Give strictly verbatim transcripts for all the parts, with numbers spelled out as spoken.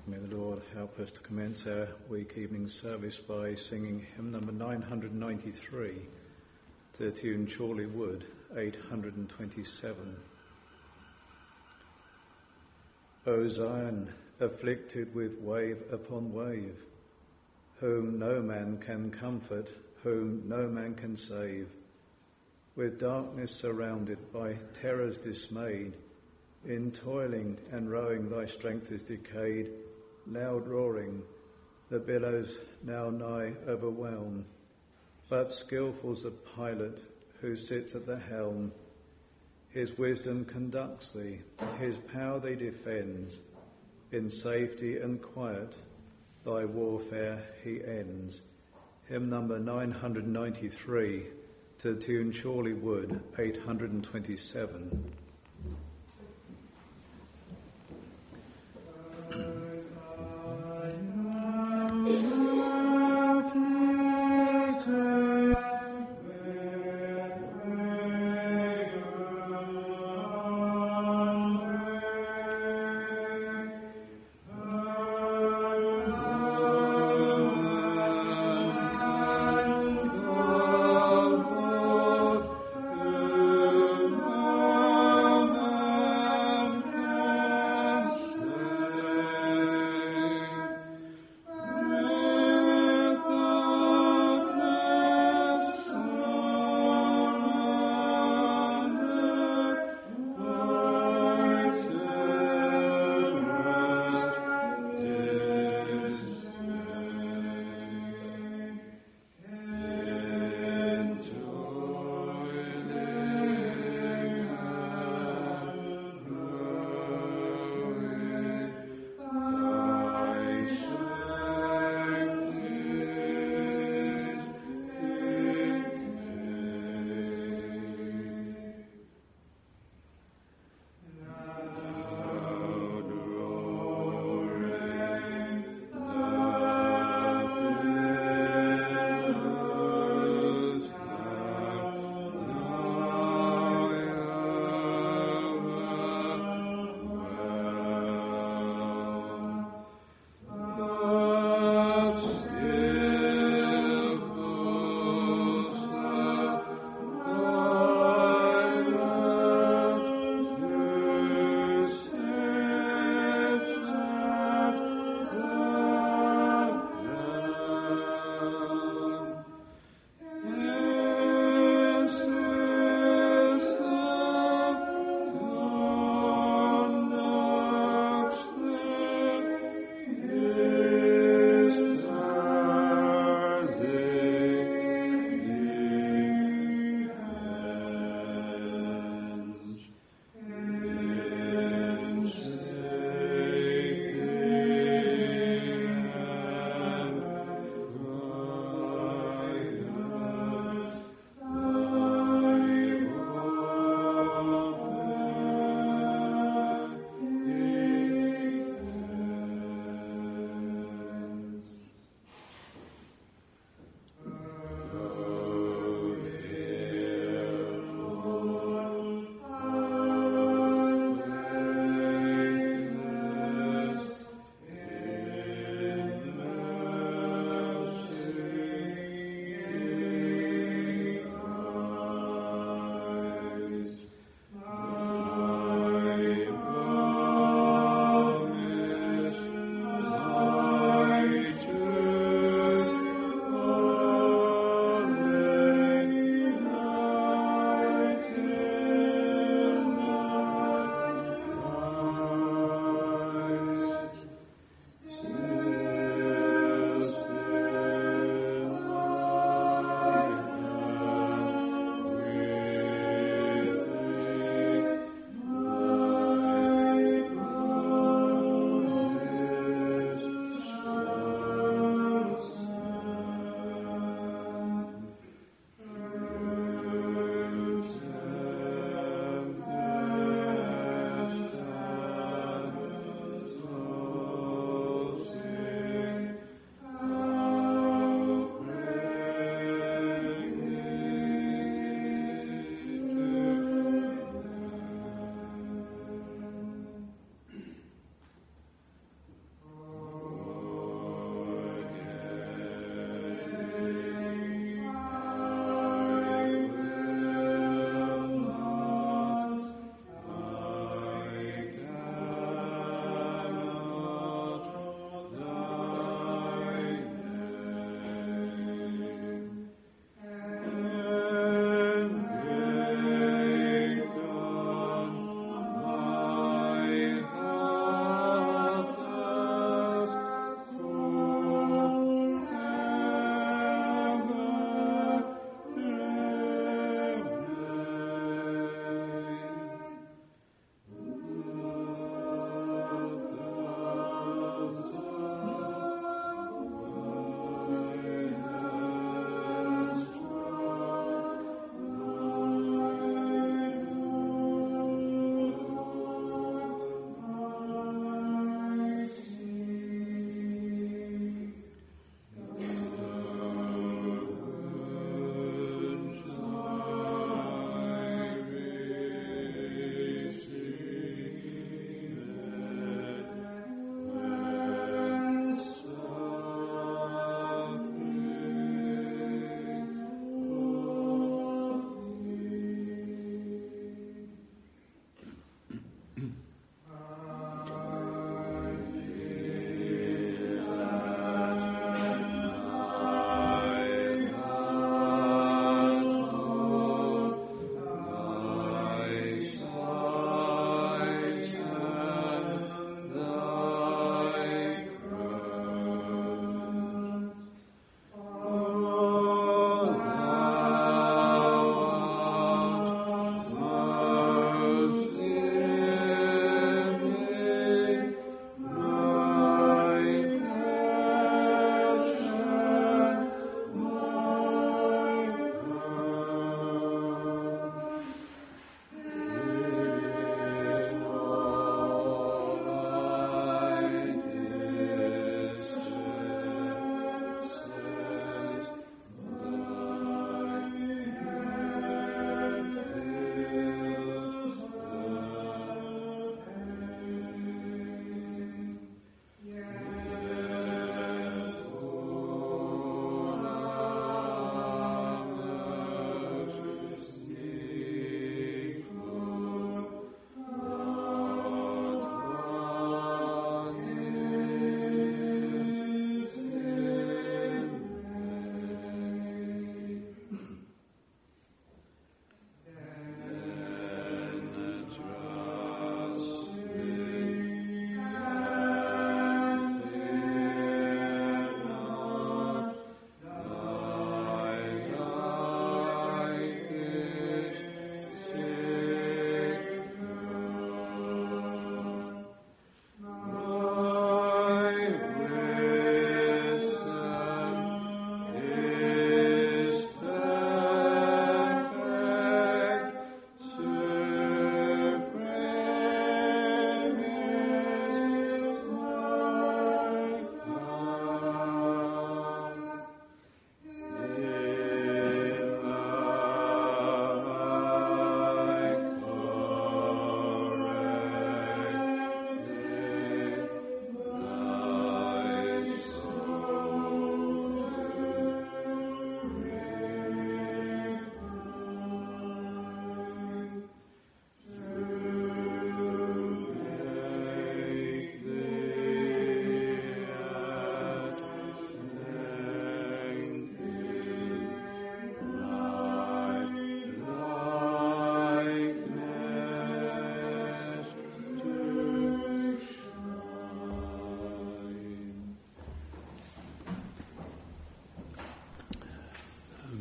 May the Lord help us to commence our week evening service by singing hymn number nine hundred ninety-three to the tune Chorley Wood, eight hundred twenty-seven. O Zion, afflicted with wave upon wave, whom no man can comfort, whom no man can save, with darkness surrounded, by terrors dismayed, in toiling and rowing thy strength is decayed, loud roaring, the billows now nigh overwhelm. But skilful's the pilot who sits at the helm. His wisdom conducts thee, his power thee defends. In safety and quiet thy warfare he ends. Hymn number nine hundred ninety-three to the tune Chorley Wood, eight hundred twenty-seven. Oh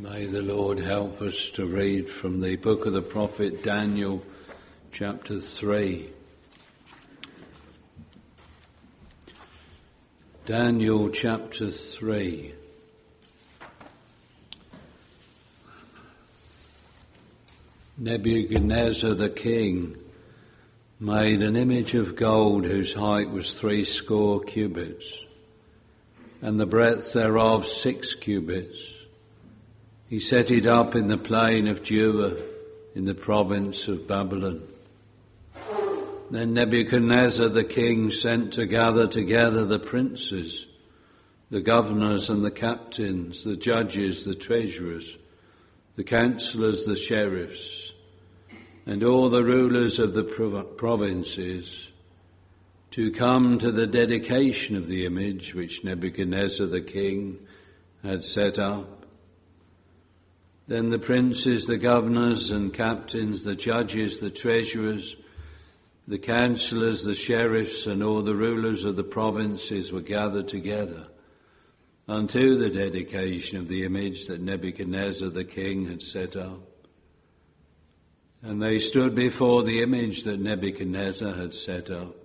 May the Lord help us to read from the book of the prophet Daniel, chapter three. Daniel chapter three. Nebuchadnezzar the king made an image of gold whose height was three score cubits, and the breadth thereof six cubits. He set it up in the plain of Dura, in the province of Babylon. Then Nebuchadnezzar the king sent to gather together the princes, the governors and the captains, the judges, the treasurers, the councillors, the sheriffs, and all the rulers of the provinces, to come to the dedication of the image which Nebuchadnezzar the king had set up. Then the princes, the governors and captains, the judges, the treasurers, the councillors, the sheriffs, and all the rulers of the provinces were gathered together unto the dedication of the image that Nebuchadnezzar the king had set up. And they stood before the image that Nebuchadnezzar had set up.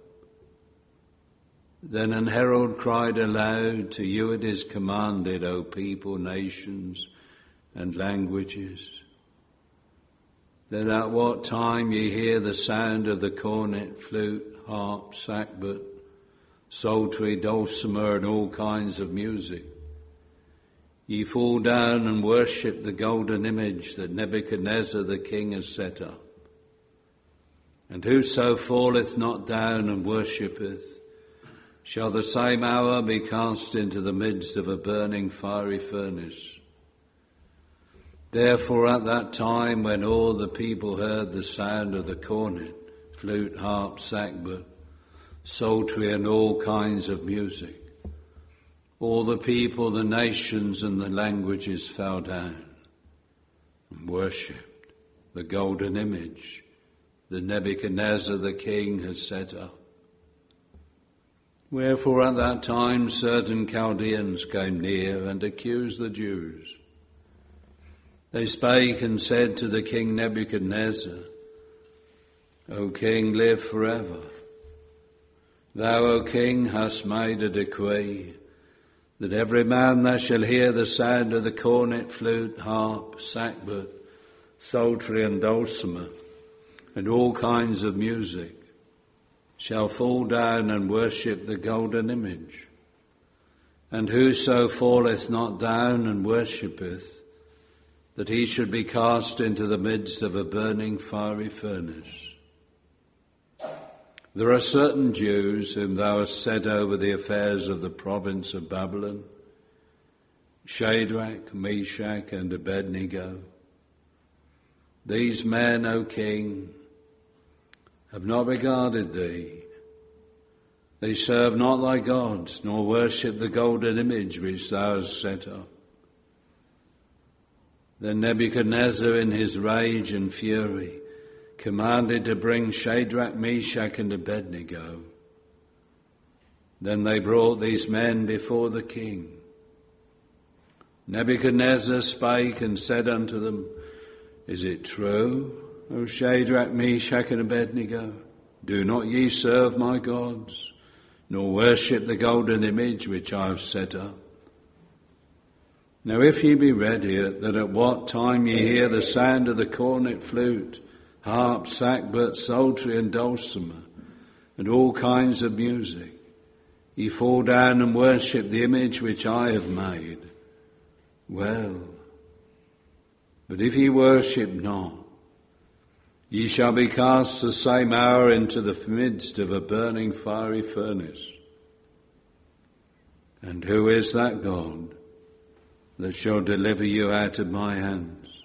Then an herald cried aloud, "To you it is commanded, O people, nations, and languages, that at what time ye hear the sound of the cornet, flute, harp, sackbut, psaltery, dulcimer, and all kinds of music, ye fall down and worship the golden image that Nebuchadnezzar the king has set up. And whoso falleth not down and worshippeth, shall the same hour be cast into the midst of a burning fiery furnace. Therefore at that time, when all the people heard the sound of the cornet, flute, harp, sackbut, psaltery, and all kinds of music, all the people, the nations, and the languages fell down and worshipped the golden image that Nebuchadnezzar the king had set up. Wherefore at that time certain Chaldeans came near and accused the Jews. They spake and said to the king Nebuchadnezzar, O king, live forever. Thou, O king, hast made a decree that every man that shall hear the sound of the cornet, flute, harp, sackbut, psaltery, and dulcimer, and all kinds of music, shall fall down and worship the golden image. And whoso falleth not down and worshippeth, that he should be cast into the midst of a burning fiery furnace. There are certain Jews whom thou hast set over the affairs of the province of Babylon, Shadrach, Meshach, and Abednego. These men, O king, have not regarded thee. They serve not thy gods, nor worship the golden image which thou hast set up. Then Nebuchadnezzar, in his rage and fury, commanded to bring Shadrach, Meshach, and Abednego. Then they brought these men before the king. Nebuchadnezzar spake and said unto them, Is it true, O Shadrach, Meshach, and Abednego? Do not ye serve my gods, nor worship the golden image which I have set up? Now if ye be ready, that at what time ye hear the sound of the cornet, flute, harp, sackbut, psaltery, and dulcimer, and all kinds of music, ye fall down and worship the image which I have made, well. But if ye worship not, ye shall be cast the same hour into the midst of a burning fiery furnace. And who is that God that shall deliver you out of my hands?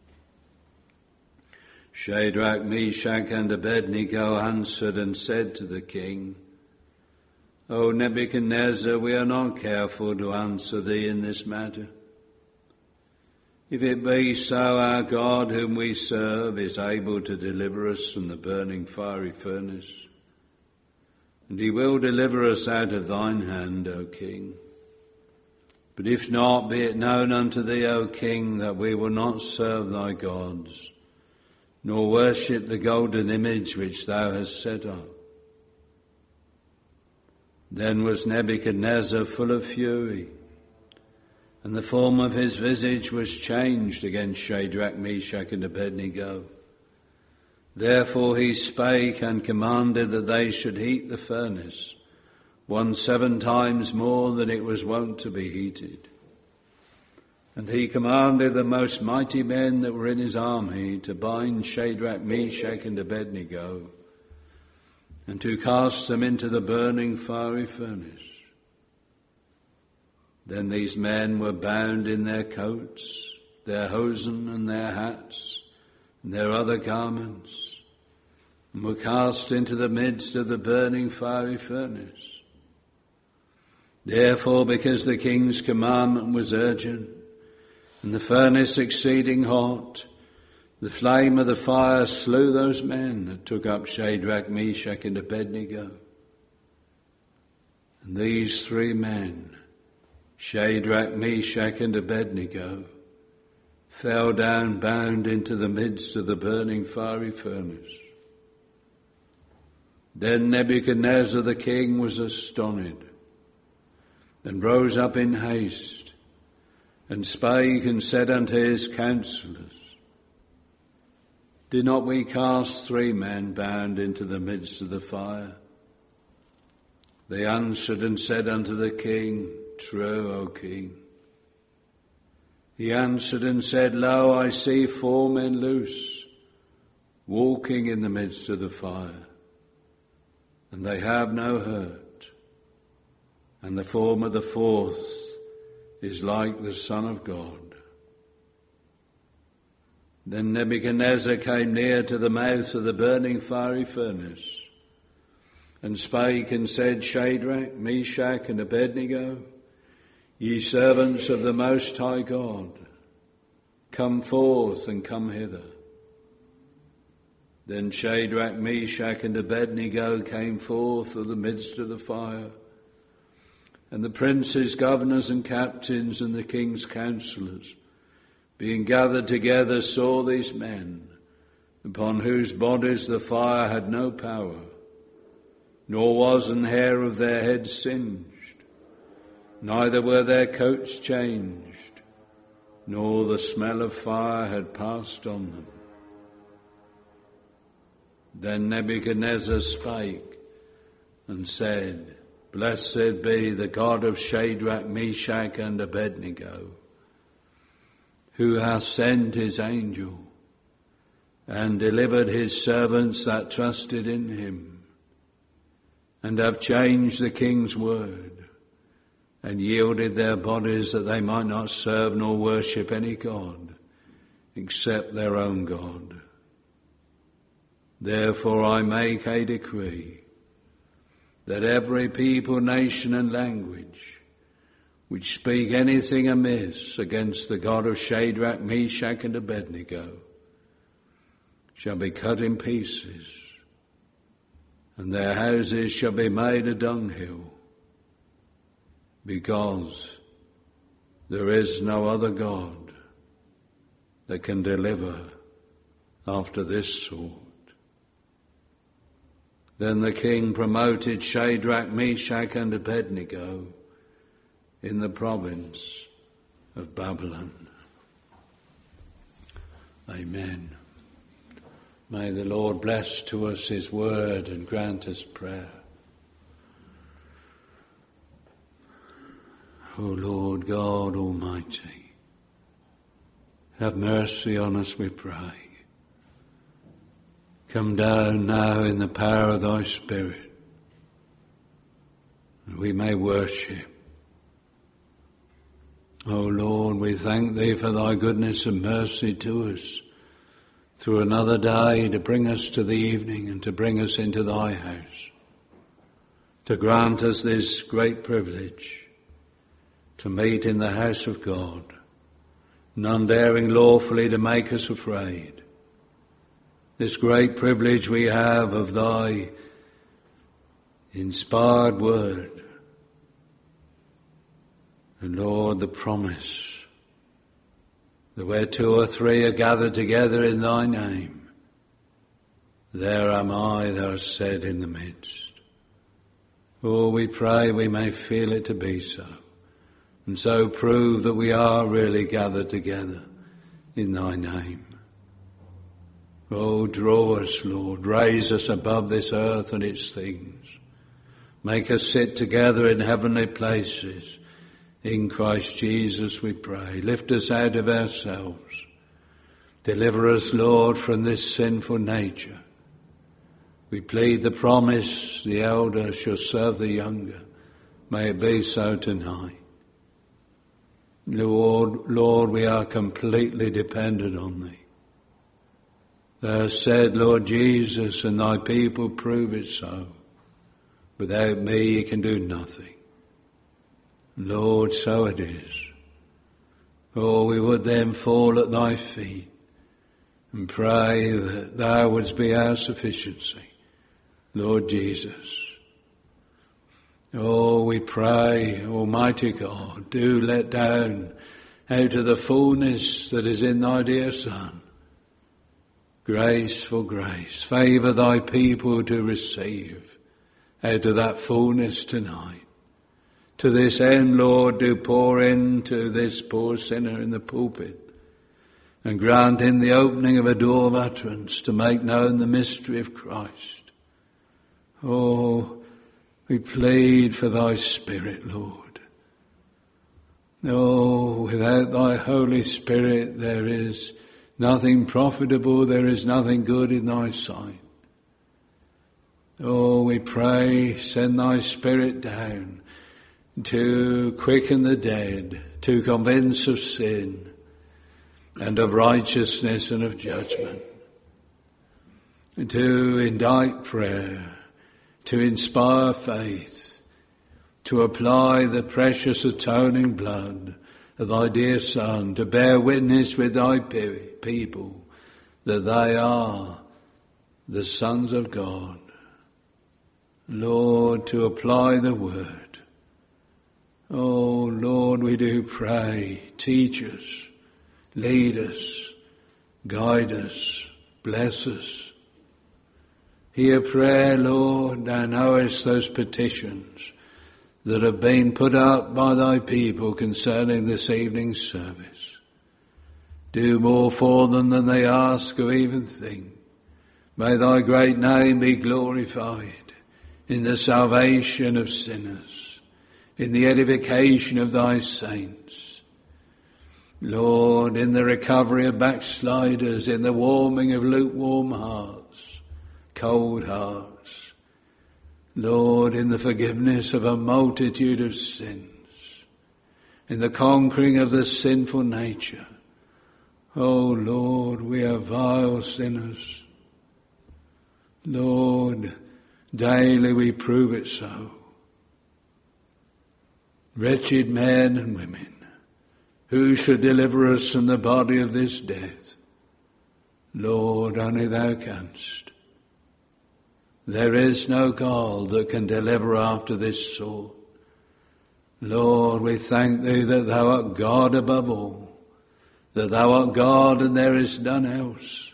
Shadrach, Meshach, and Abednego answered and said to the king, O Nebuchadnezzar, we are not careful to answer thee in this matter. If it be so, our God whom we serve is able to deliver us from the burning fiery furnace, and he will deliver us out of thine hand, O king. But if not, be it known unto thee, O King, that we will not serve thy gods, nor worship the golden image which thou hast set up. Then was Nebuchadnezzar full of fury, and the form of his visage was changed against Shadrach, Meshach, and Abednego. Therefore he spake and commanded that they should heat the furnace, one seven times more than it was wont to be heated. And he commanded the most mighty men that were in his army to bind Shadrach, Meshach, and Abednego, and to cast them into the burning fiery furnace. Then these men were bound in their coats, their hosen, and their hats, and their other garments, and were cast into the midst of the burning fiery furnace. Therefore, because the king's commandment was urgent, and the furnace exceeding hot, the flame of the fire slew those men that took up Shadrach, Meshach, and Abednego. And these three men, Shadrach, Meshach, and Abednego, fell down bound into the midst of the burning fiery furnace. Then Nebuchadnezzar the king was astonished, and rose up in haste, and spake and said unto his counsellors, Did not we cast three men bound into the midst of the fire? They answered and said unto the king, True, O king. He answered and said, Lo, I see four men loose, walking in the midst of the fire, and they have no hurt. And the form of the fourth is like the Son of God. Then Nebuchadnezzar came near to the mouth of the burning fiery furnace, and spake and said, Shadrach, Meshach, and Abednego, ye servants of the Most High God, come forth and come hither. Then Shadrach, Meshach, and Abednego came forth of the midst of the fire. And the princes, governors, and captains, and the king's counsellors, being gathered together, saw these men, upon whose bodies the fire had no power, nor was an hair of their heads singed, neither were their coats changed, nor the smell of fire had passed on them. Then Nebuchadnezzar spake and said, Blessed be the God of Shadrach, Meshach, and Abednego, who hath sent his angel and delivered his servants that trusted in him, and have changed the king's word, and yielded their bodies that they might not serve nor worship any god except their own God. Therefore I make a decree that every people, nation, and language which speak anything amiss against the God of Shadrach, Meshach, and Abednego shall be cut in pieces, and their houses shall be made a dunghill, because there is no other God that can deliver after this sort. Then the king promoted Shadrach, Meshach, and Abednego in the province of Babylon. Amen. May the Lord bless to us his word and grant us prayer. O Lord God Almighty, have mercy on us, we pray. Come down now in the power of thy Spirit, that we may worship. O Lord, we thank thee for thy goodness and mercy to us through another day, to bring us to the evening and to bring us into thy house, to grant us this great privilege to meet in the house of God, none daring lawfully to make us afraid. This great privilege we have of thy inspired word, And Lord, the promise that where two or three are gathered together in thy name, there am I, thou hast said, in the midst. Oh, we pray we may feel it to be so, and so prove that we are really gathered together in thy name. Oh, draw us, Lord, raise us above this earth and its things. Make us sit together in heavenly places. In Christ Jesus we pray. Lift us out of ourselves. Deliver us, Lord, from this sinful nature. We plead the promise, the elder shall serve the younger. May it be so tonight. Lord, Lord, we are completely dependent on thee. Thou hast said, Lord Jesus, and thy people prove it so. Without me you can do nothing. Lord, so it is. Oh, we would then fall at thy feet and pray that thou wouldst be our sufficiency, Lord Jesus. Oh, we pray, Almighty God, do let down out of the fullness that is in thy dear Son, grace for grace. Favour thy people to receive out of that fullness tonight. To this end, Lord, do pour into this poor sinner in the pulpit and grant him the opening of a door of utterance to make known the mystery of Christ. Oh, we plead for thy Spirit, Lord. Oh, without thy Holy Spirit there is nothing profitable, there is nothing good in thy sight. Oh, we pray, send thy Spirit down to quicken the dead, to convince of sin and of righteousness and of judgment, to indict prayer, to inspire faith, to apply the precious atoning blood of thy dear Son, to bear witness with thy people that they are the sons of God. Lord, to apply the word. Oh, Lord, we do pray, teach us, lead us, guide us, bless us. Hear prayer, Lord, thou knowest those petitions that have been put up by thy people concerning this evening's service. Do more for them than they ask or even think. May thy great name be glorified in the salvation of sinners, in the edification of thy saints. Lord, in the recovery of backsliders, in the warming of lukewarm hearts, cold hearts. Lord, in the forgiveness of a multitude of sins, in the conquering of the sinful nature. Oh, Lord, we are vile sinners. Lord, daily we prove it so. Wretched men and women, who shall deliver us from the body of this death? Lord, only thou canst. There is no God that can deliver after this sort. Lord, we thank thee that thou art God above all, that thou art God and there is none else,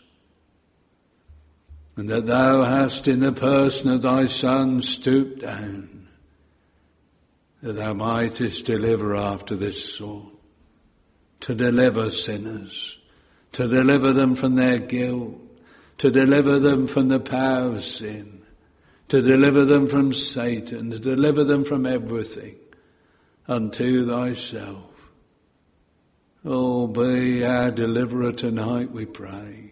and that thou hast in the person of thy Son stooped down, that thou mightest deliver after this sort, to deliver sinners, to deliver them from their guilt, to deliver them from the power of sin, to deliver them from Satan, to deliver them from everything unto thyself. Oh, be our deliverer tonight, we pray.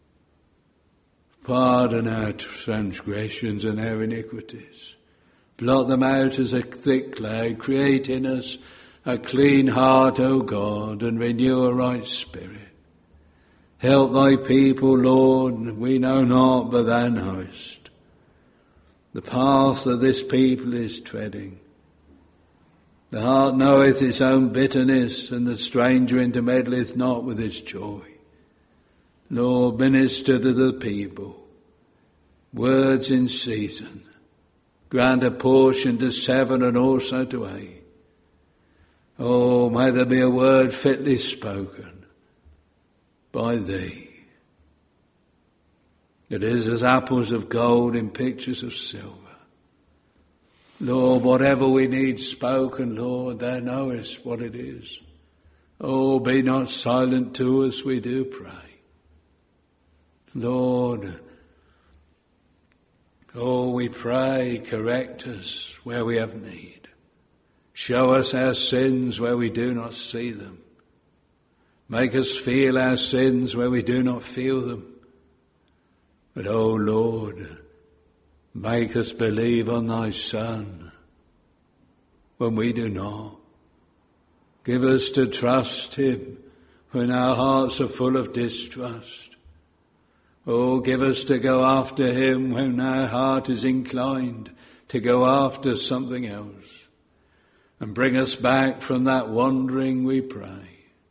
Pardon our transgressions and our iniquities. Blot them out as a thick cloud. Create in us a clean heart, O God, and renew a right spirit. Help thy people, Lord, we know not, but thou knowest the path that this people is treading. The heart knoweth its own bitterness, and the stranger intermeddleth not with its joy. Lord, minister to the people. Words in season. Grant a portion to seven and also to eight. Oh, may there be a word fitly spoken by thee. It is as apples of gold in pictures of silver. Lord, whatever we need spoken, Lord, thou knowest what it is. Oh, be not silent to us, we do pray. Lord, oh, we pray, correct us where we have need. Show us our sins where we do not see them. Make us feel our sins where we do not feel them. But, oh Lord, make us believe on thy Son when we do not. Give us to trust him when our hearts are full of distrust. Oh, give us to go after him when our heart is inclined to go after something else. And bring us back from that wandering, we pray.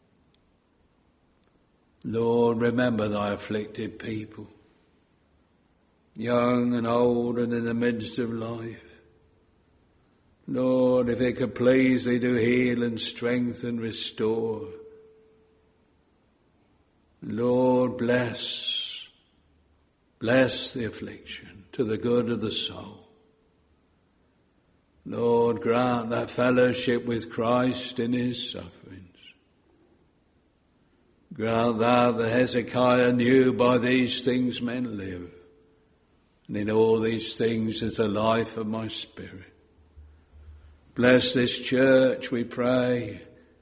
Lord, remember thy afflicted people, young and old and in the midst of life. Lord, if it could please thee to heal and strengthen, restore. Lord, bless, bless the affliction to the good of the soul. Lord, grant that fellowship with Christ in his sufferings. Grant thou that Hezekiah knew by these things men live, and in all these things is the life of my spirit. Bless this church, we pray.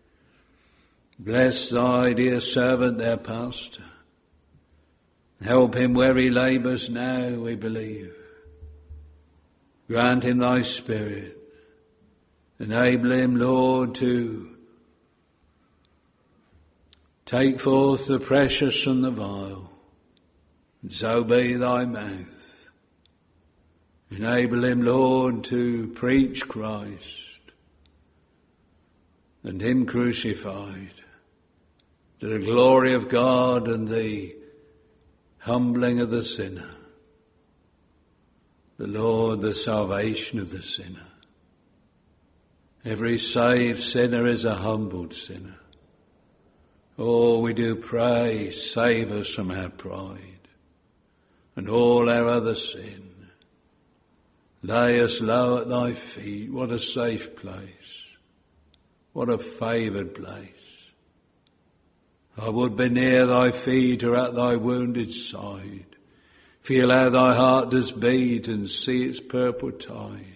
Bless thy dear servant, their pastor. Help him where he labours now, we believe. Grant him thy spirit. Enable him, Lord, to take forth the precious from the vile, and so be thy mouth. Enable him, Lord, to preach Christ and him crucified, to the glory of God and the humbling of the sinner. The Lord, the salvation of the sinner. Every saved sinner is a humbled sinner. Oh, we do pray, save us from our pride and all our other sin. Lay us low at thy feet. What a safe place. What a favoured place. I would be near thy feet or at thy wounded side. Feel how thy heart does beat and see its purple tide.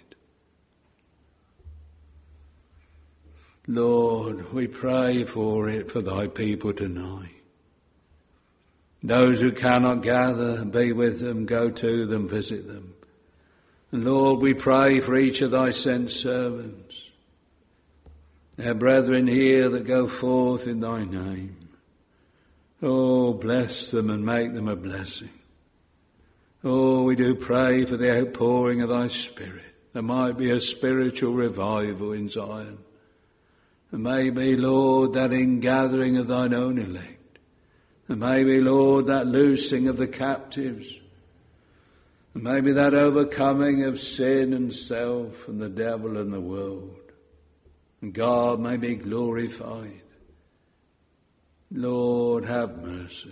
Lord, we pray for it for thy people tonight. Those who cannot gather, be with them, go to them, visit them. And Lord, we pray for each of thy sent servants, our brethren here that go forth in thy name. Oh, bless them and make them a blessing. Oh, we do pray for the outpouring of thy Spirit. There might be a spiritual revival in Zion. And maybe, Lord, that ingathering of thine own elect. And maybe, Lord, that loosing of the captives. And maybe that overcoming of sin and self and the devil and the world. And God may be glorified. Lord, have mercy.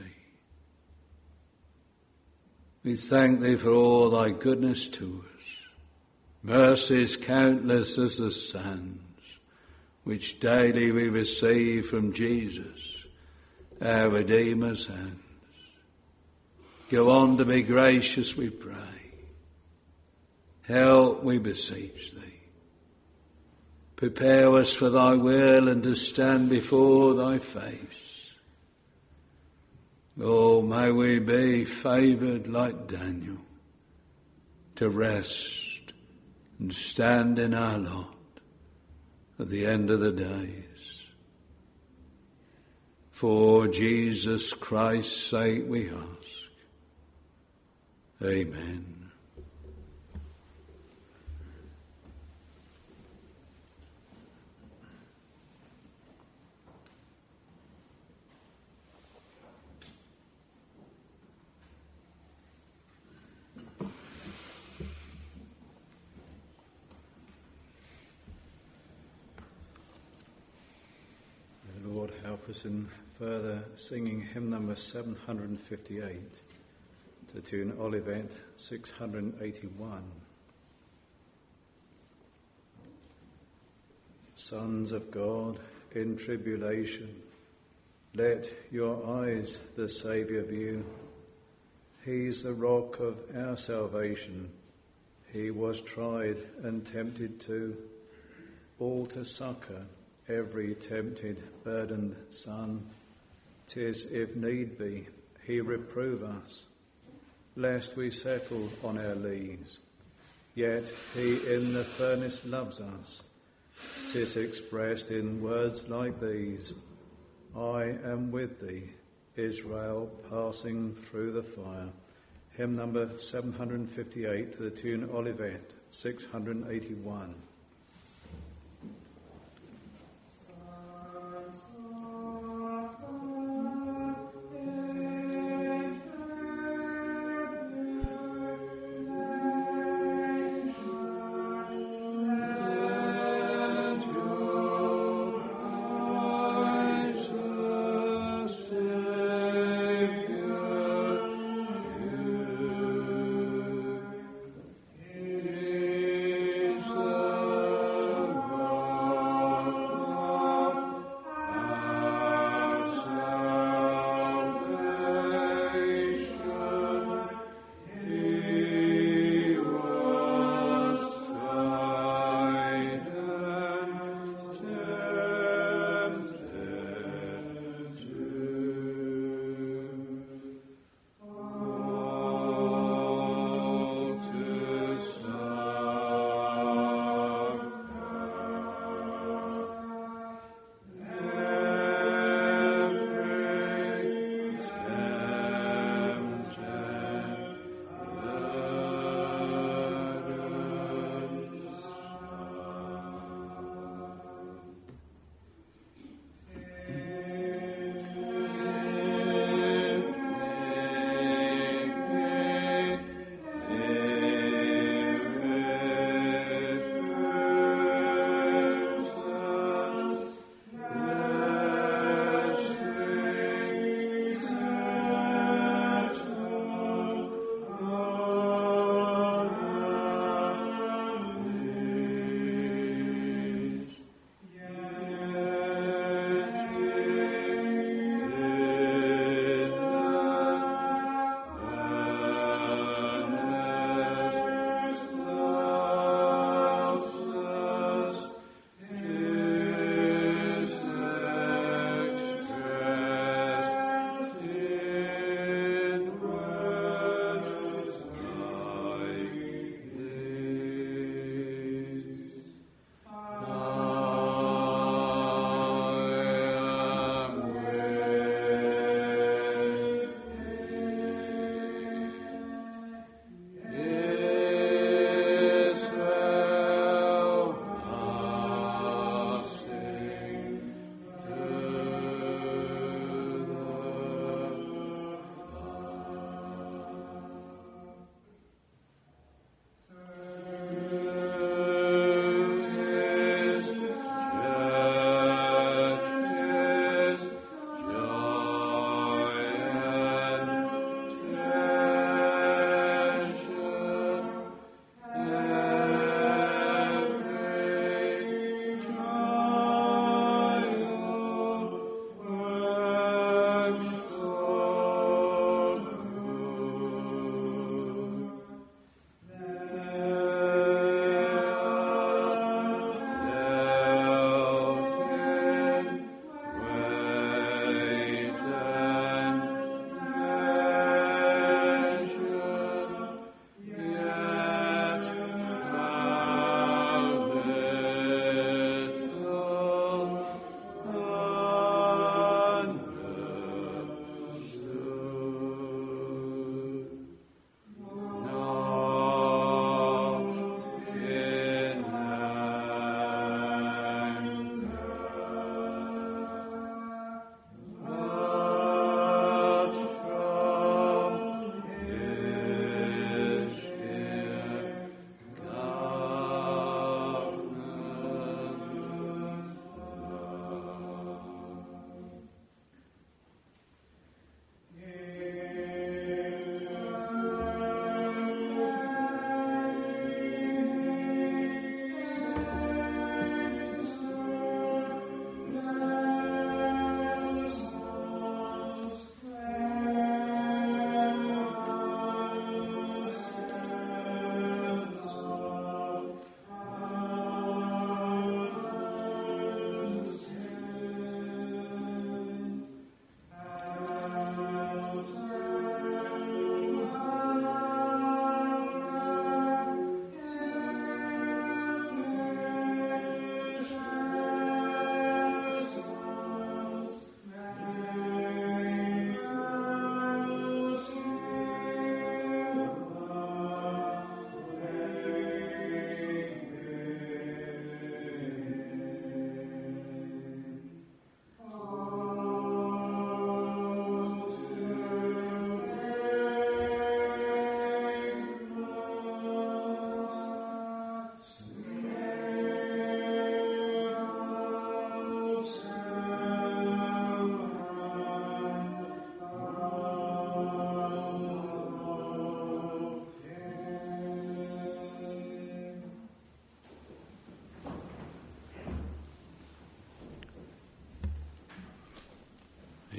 We thank thee for all thy goodness to us. Mercies countless as the sands, which daily we receive from Jesus, our Redeemer's hands. Go on to be gracious, we pray. Help, we beseech thee. Prepare us for thy will and to stand before thy face. Oh, may we be favoured like Daniel, to rest and stand in our lot at the end of the days. For Jesus Christ's sake we ask. Amen. help us in further singing hymn number seven hundred fifty-eight to tune Olivet six hundred eighty-one. Sons of God in tribulation, let your eyes the Saviour view. He's the rock of our salvation. He was tried and tempted too, all to succour every tempted, burdened son. 'Tis if need be, he reprove us, lest we settle on our lees. Yet he in the furnace loves us. 'Tis expressed in words like these: I am with thee, Israel, passing through the fire. Hymn number seven hundred fifty-eight to the tune Olivet six hundred eighty-one. So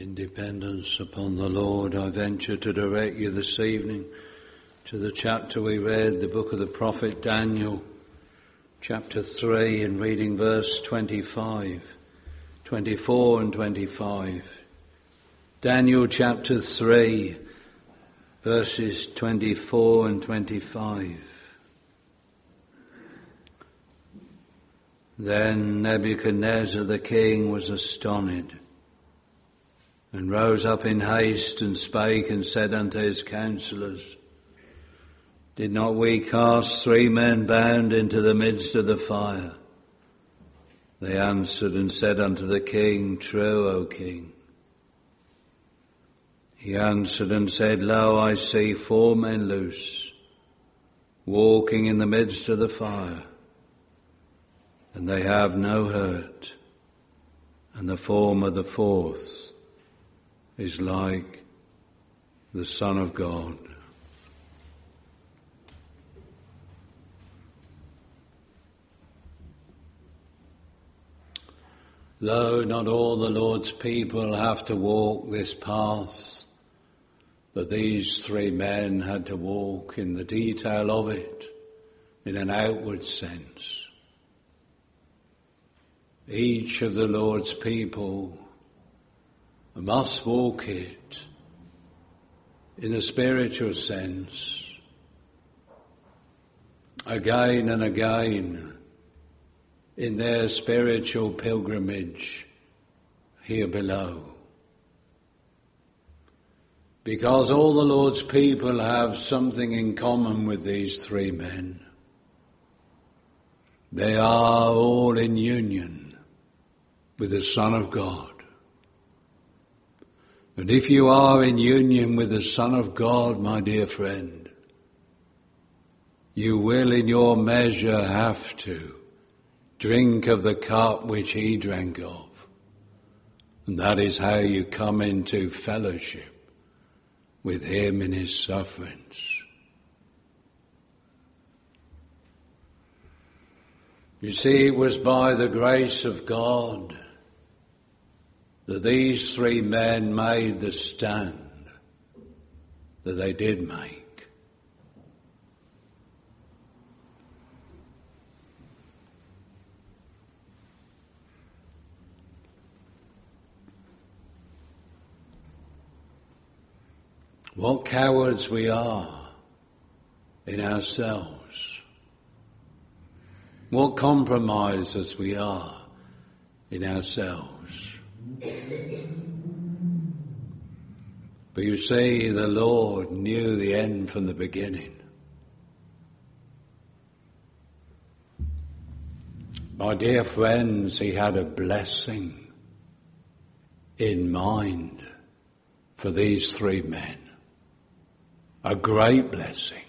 In dependence upon the Lord, I venture to direct you this evening to the chapter we read, the book of the prophet Daniel, chapter three, and reading verse twenty-five, twenty-four and twenty-five. Daniel chapter three, verses twenty-four and twenty-five. Then Nebuchadnezzar the king was astonished, and rose up in haste, and spake, and said unto his counsellors, Did not we cast three men bound into the midst of the fire? They answered and said unto the king, True, O king. He answered and said, Lo, I see four men loose, walking in the midst of the fire, and they have no hurt, and the form of the fourth is like the Son of God. Though not all the Lord's people have to walk this path that these three men had to walk, in the detail of it, in an outward sense, each of the Lord's people must walk it in a spiritual sense, again and again, in their spiritual pilgrimage here below. Because all the Lord's people have something in common with these three men. They are all in union with the Son of God. And if you are in union with the Son of God, my dear friend, you will in your measure have to drink of the cup which he drank of. And that is how you come into fellowship with him in his sufferings. You see, it was by the grace of God that these three men made the stand that they did make. What cowards we are in ourselves. What compromisers we are in ourselves. But you see, the Lord knew the end from the beginning. My dear friends, he had a blessing in mind for these three men. A great blessing.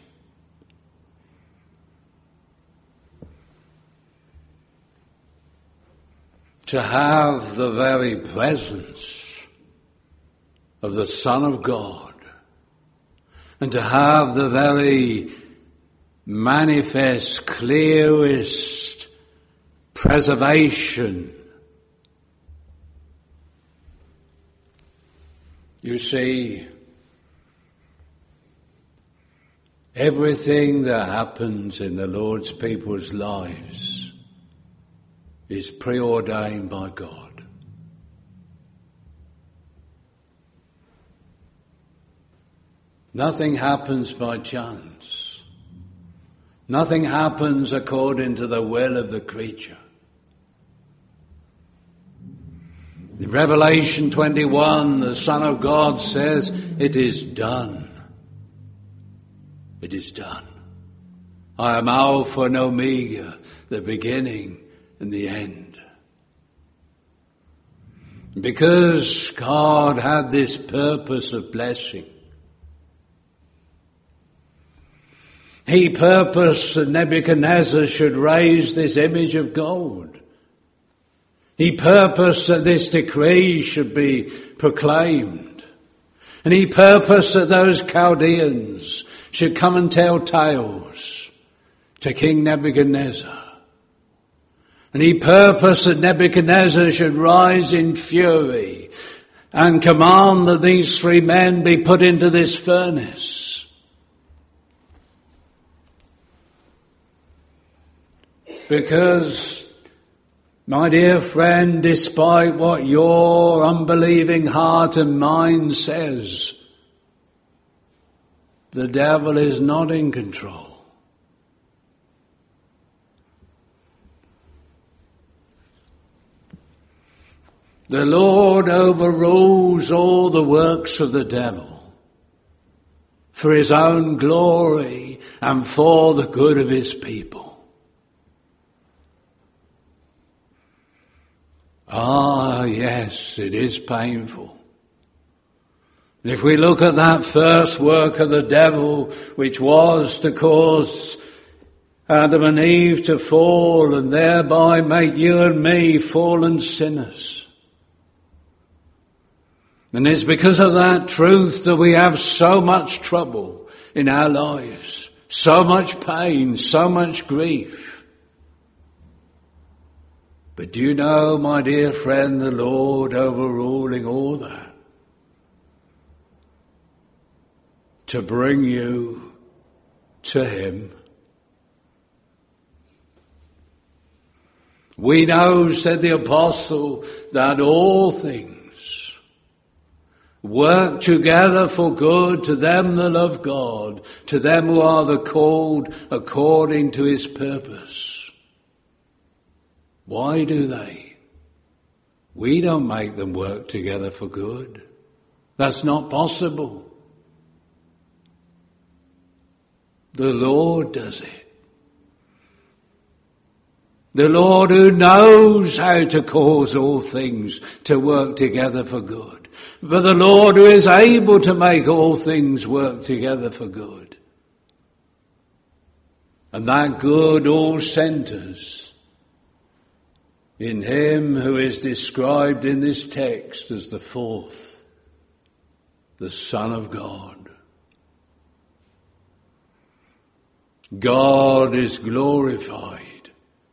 To have the very presence of the Son of God, and to have the very manifest, clearest preservation. You see, everything that happens in the Lord's people's lives is preordained by God. Nothing happens by chance. Nothing happens according to the will of the creature. In Revelation twenty-one, the Son of God says, "It is done. It is done. I am Alpha and Omega, the beginning and the end." Because God had this purpose of blessing, He purposed that Nebuchadnezzar should raise this image of gold. He purposed that this decree should be proclaimed. And he purposed that those Chaldeans should come and tell tales to King Nebuchadnezzar. And he purposed that Nebuchadnezzar should rise in fury and command that these three men be put into this furnace. Because, my dear friend, despite what your unbelieving heart and mind says, the devil is not in control. The Lord overrules all the works of the devil for his own glory and for the good of his people. Ah, yes, it is painful. If we look at that first work of the devil, which was to cause Adam and Eve to fall and thereby make you and me fallen sinners. And it's because of that truth that we have so much trouble in our lives, so much pain, so much grief. But do you know, my dear friend, the Lord overruling all that to bring you to Him? We know, said the apostle, that all things work together for good to them that love God, to them who are the called according to His purpose. Why do they? We don't make them work together for good. That's not possible. The Lord does it. The Lord who knows how to cause all things to work together for good. But the Lord who is able to make all things work together for good. And that good all centers in Him who is described in this text as the fourth, the Son of God. God is glorified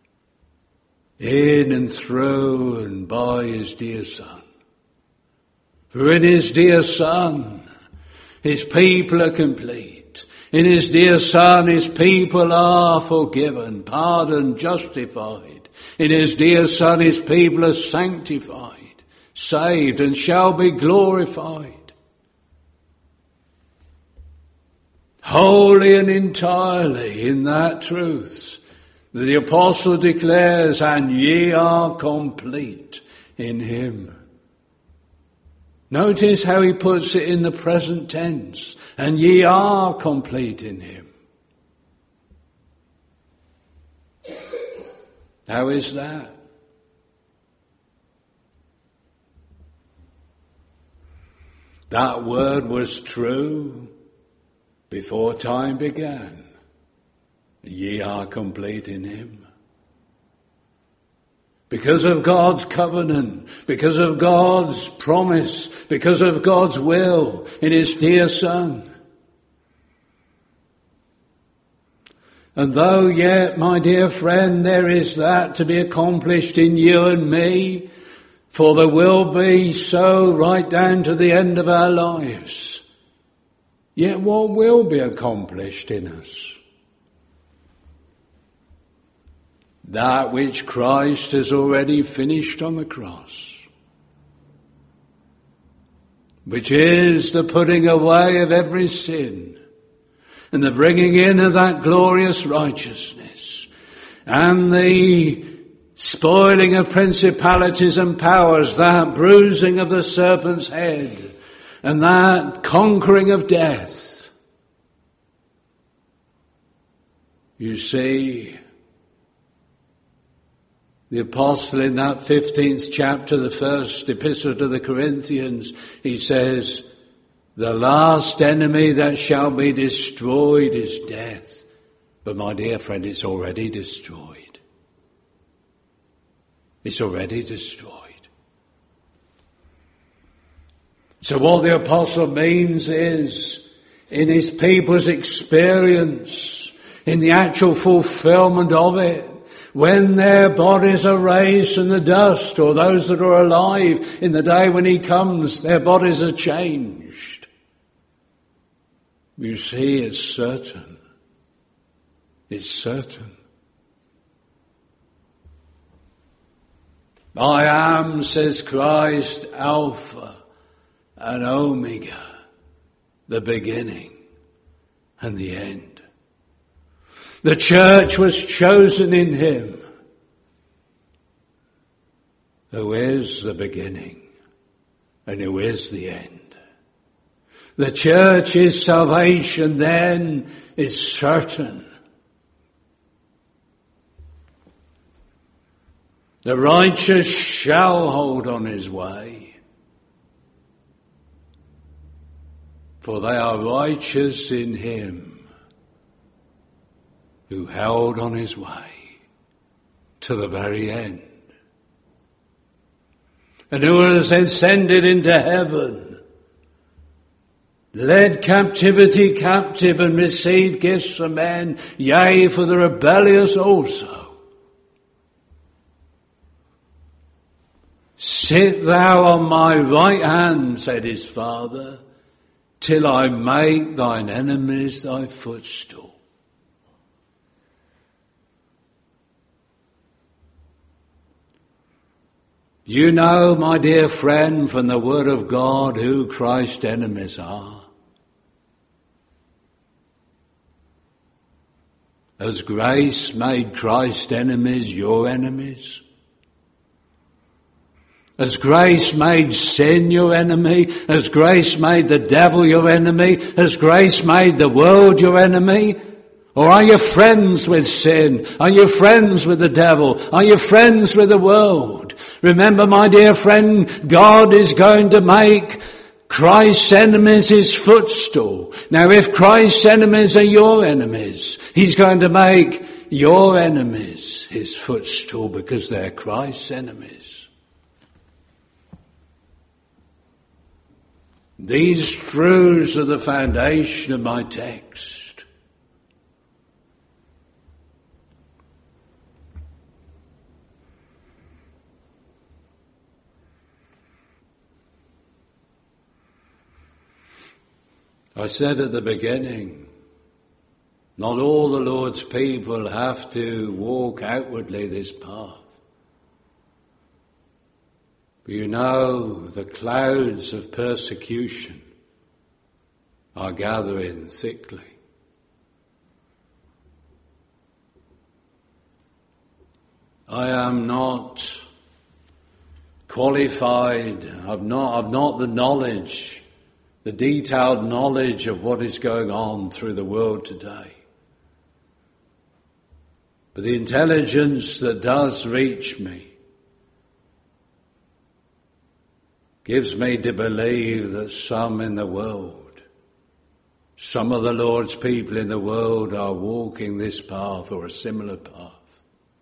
in and through and by His dear Son. For in His dear Son, His people are complete. In His dear Son, His people are forgiven, pardoned, justified. In His dear Son, His people are sanctified, saved, and shall be glorified. Wholly and entirely in that truth that the apostle declares, and ye are complete in Him. Notice how he puts it in the present tense, and ye are complete in Him. How is that? That word was true before time began. Ye are complete in Him. Because of God's covenant, because of God's promise, because of God's will in His dear Son. And though yet, my dear friend, there is that to be accomplished in you and me, for there will be so right down to the end of our lives, yet what will be accomplished in us? That which Christ has already finished on the cross, which is the putting away of every sin, and the bringing in of that glorious righteousness, and the spoiling of principalities and powers, that bruising of the serpent's head, and that conquering of death. You see, the apostle in that fifteenth chapter, the first epistle to the Corinthians, he says, the last enemy that shall be destroyed is death. But my dear friend, it's already destroyed. It's already destroyed. So what the apostle means is, in his people's experience, in the actual fulfillment of it, when their bodies are raised from the dust, or those that are alive in the day when he comes, their bodies are changed. You see, it's certain. It's certain. I am, says Christ, Alpha and Omega, the beginning and the end. The church was chosen in him, who is the beginning and who is the end. The church's salvation then is certain. The righteous shall hold on his way, for they are righteous in him who held on his way to the very end, and who has ascended into heaven, led captivity captive, and received gifts from men, yea, for the rebellious also. Sit thou on my right hand, said his father, till I make thine enemies thy footstool. You know, my dear friend, from the Word of God, who Christ's enemies are. Has grace made Christ's enemies your enemies? Has grace made sin your enemy? Has grace made the devil your enemy? Has grace made the world your enemy? Or are you friends with sin? Are you friends with the devil? Are you friends with the world? Remember, my dear friend, God is going to make Christ's enemies his footstool. Now, if Christ's enemies are your enemies, he's going to make your enemies his footstool because they're Christ's enemies. These truths are the foundation of my text. I said at the beginning, not all the Lord's people have to walk outwardly this path. But you know, the clouds of persecution are gathering thickly. I am not qualified, I've not, I've not the knowledge, the detailed knowledge of what is going on through the world today. But the intelligence that does reach me gives me to believe that some in the world, some of the Lord's people in the world are walking this path or a similar path.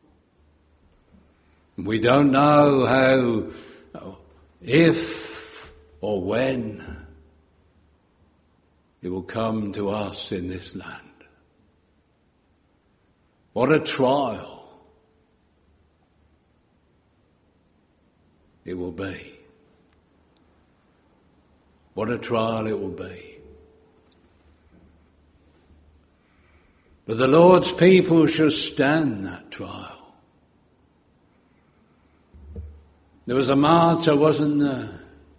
We don't know how, if or when it will come to us in this land. What a trial it will be. What a trial it will be. But the Lord's people shall stand that trial. There was a martyr, wasn't there,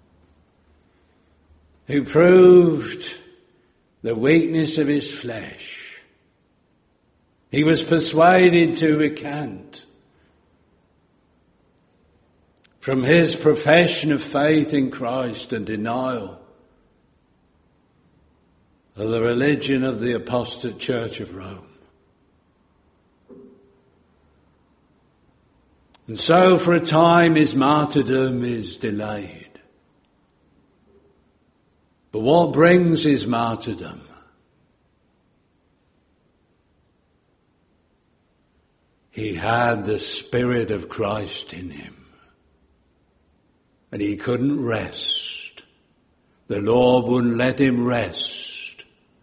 who proved the weakness of his flesh. He was persuaded to recant from his profession of faith in Christ and denial of the religion of the apostate Church of Rome. And so for a time his martyrdom is delayed. But what brings his martyrdom? He had the Spirit of Christ in him. And he couldn't rest. The Lord wouldn't let him rest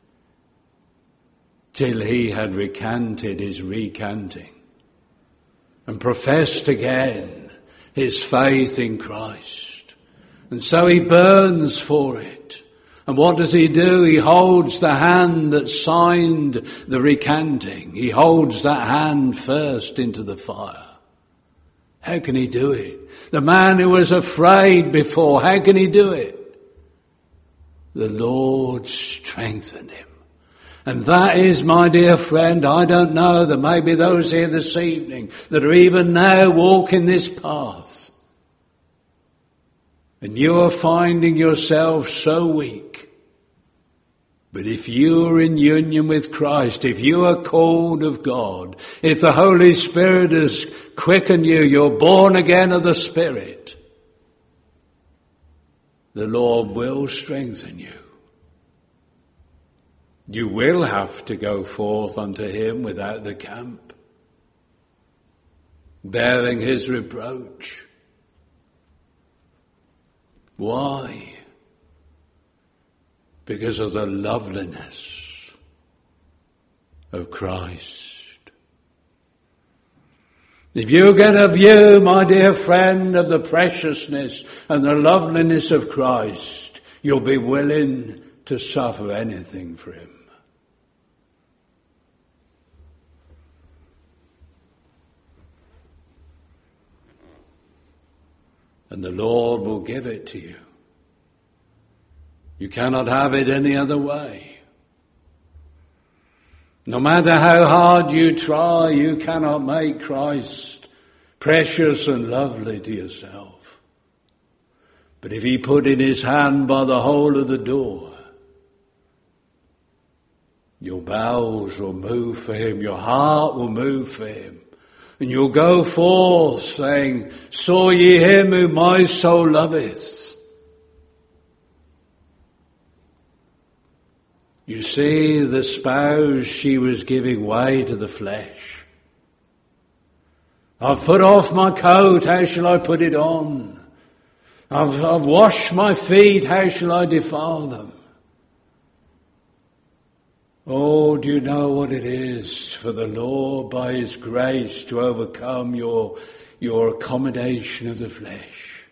till he had recanted his recanting and professed again his faith in Christ. And so he burns for it. And what does he do? He holds the hand that signed the recanting. He holds that hand first into the fire. How can he do it? The man who was afraid before, how can he do it? The Lord strengthened him. And that is, my dear friend, I don't know, there may be those here this evening that are even now walking this path. And you are finding yourself so weak. But if you are in union with Christ, if you are called of God, if the Holy Spirit has quickened you, you're born again of the Spirit, the Lord will strengthen you. You will have to go forth unto him without the camp, bearing his reproach. Why? Because of the loveliness of Christ. If you get a view, my dear friend, of the preciousness and the loveliness of Christ, you'll be willing to suffer anything for him. And the Lord will give it to you. You cannot have it any other way. No matter how hard you try, you cannot make Christ precious and lovely to yourself. But if he put in his hand by the hole of the door, your bowels will move for him, your heart will move for him. And you'll go forth saying, saw ye him whom my soul loveth? You see, the spouse, she was giving way to the flesh. I've put off my coat, how shall I put it on? I've, I've washed my feet, how shall I defile them? Oh, do you know what it is for the Lord by his grace to overcome your, your accommodation of the flesh?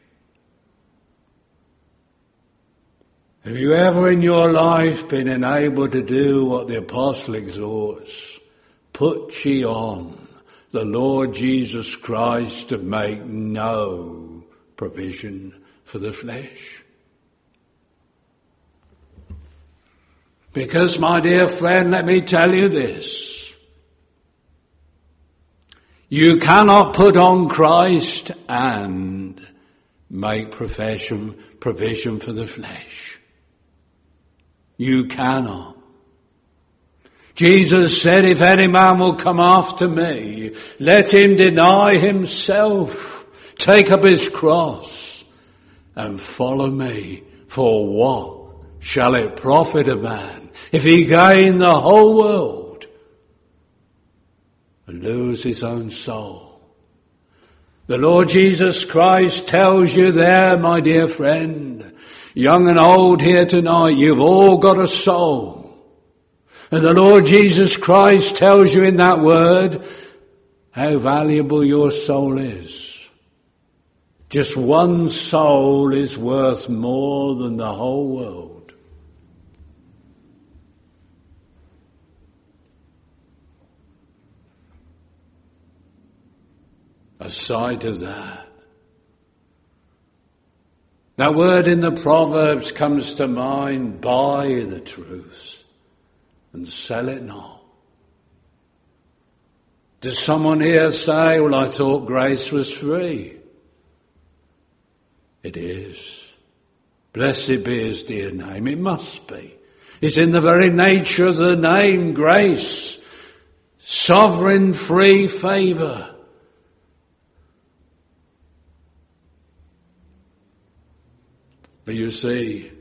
Have you ever in your life been enabled to do what the apostle exhorts? Put ye on the Lord Jesus Christ and make no provision for the flesh. Because, my dear friend, let me tell you this. You cannot put on Christ and make profession, provision for the flesh. You cannot. Jesus said, if any man will come after me, let him deny himself, take up his cross, and follow me. For what shall it profit a man if he gain the whole world and lose his own soul? The Lord Jesus Christ tells you there, my dear friend, young and old here tonight, you've all got a soul. And the Lord Jesus Christ tells you in that word how valuable your soul is. Just one soul is worth more than the whole world. Aside of that, that word in the Proverbs comes to mind, buy the truth and sell it not. Does someone here say, well, I thought grace was free? It is. Blessed be his dear name. It must be. It's in the very nature of the name, grace. Sovereign free favour. But you see,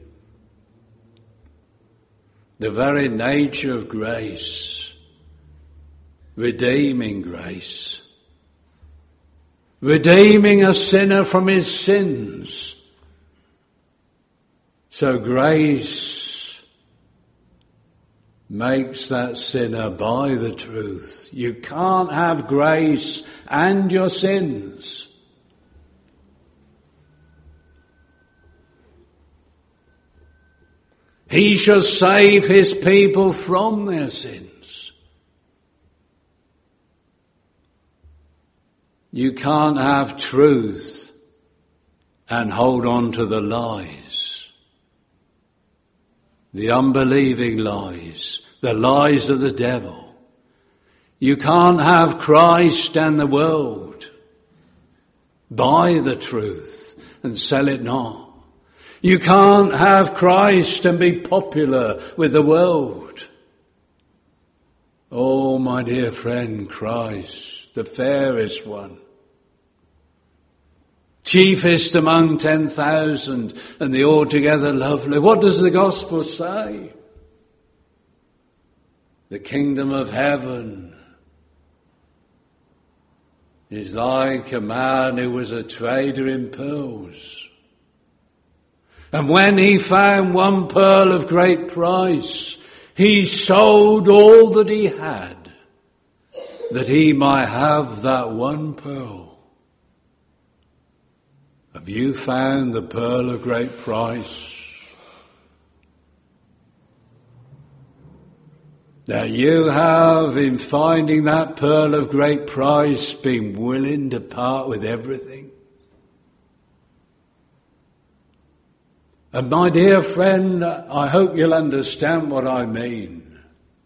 the very nature of grace, redeeming grace, redeeming a sinner from his sins. So grace makes that sinner buy the truth. You can't have grace and your sins. He shall save his people from their sins. You can't have truth and hold on to the lies. The unbelieving lies, the lies of the devil. You can't have Christ and the world. Buy the truth and sell it not. You can't have Christ and be popular with the world. Oh, my dear friend, Christ, the fairest one, chiefest among ten thousand, and the altogether lovely. What does the gospel say? The kingdom of heaven is like a man who was a trader in pearls. And when he found one pearl of great price, he sold all that he had, that he might have that one pearl. Have you found the pearl of great price? That you have, in finding that pearl of great price, been willing to part with everything? And my dear friend, I hope you'll understand what I mean.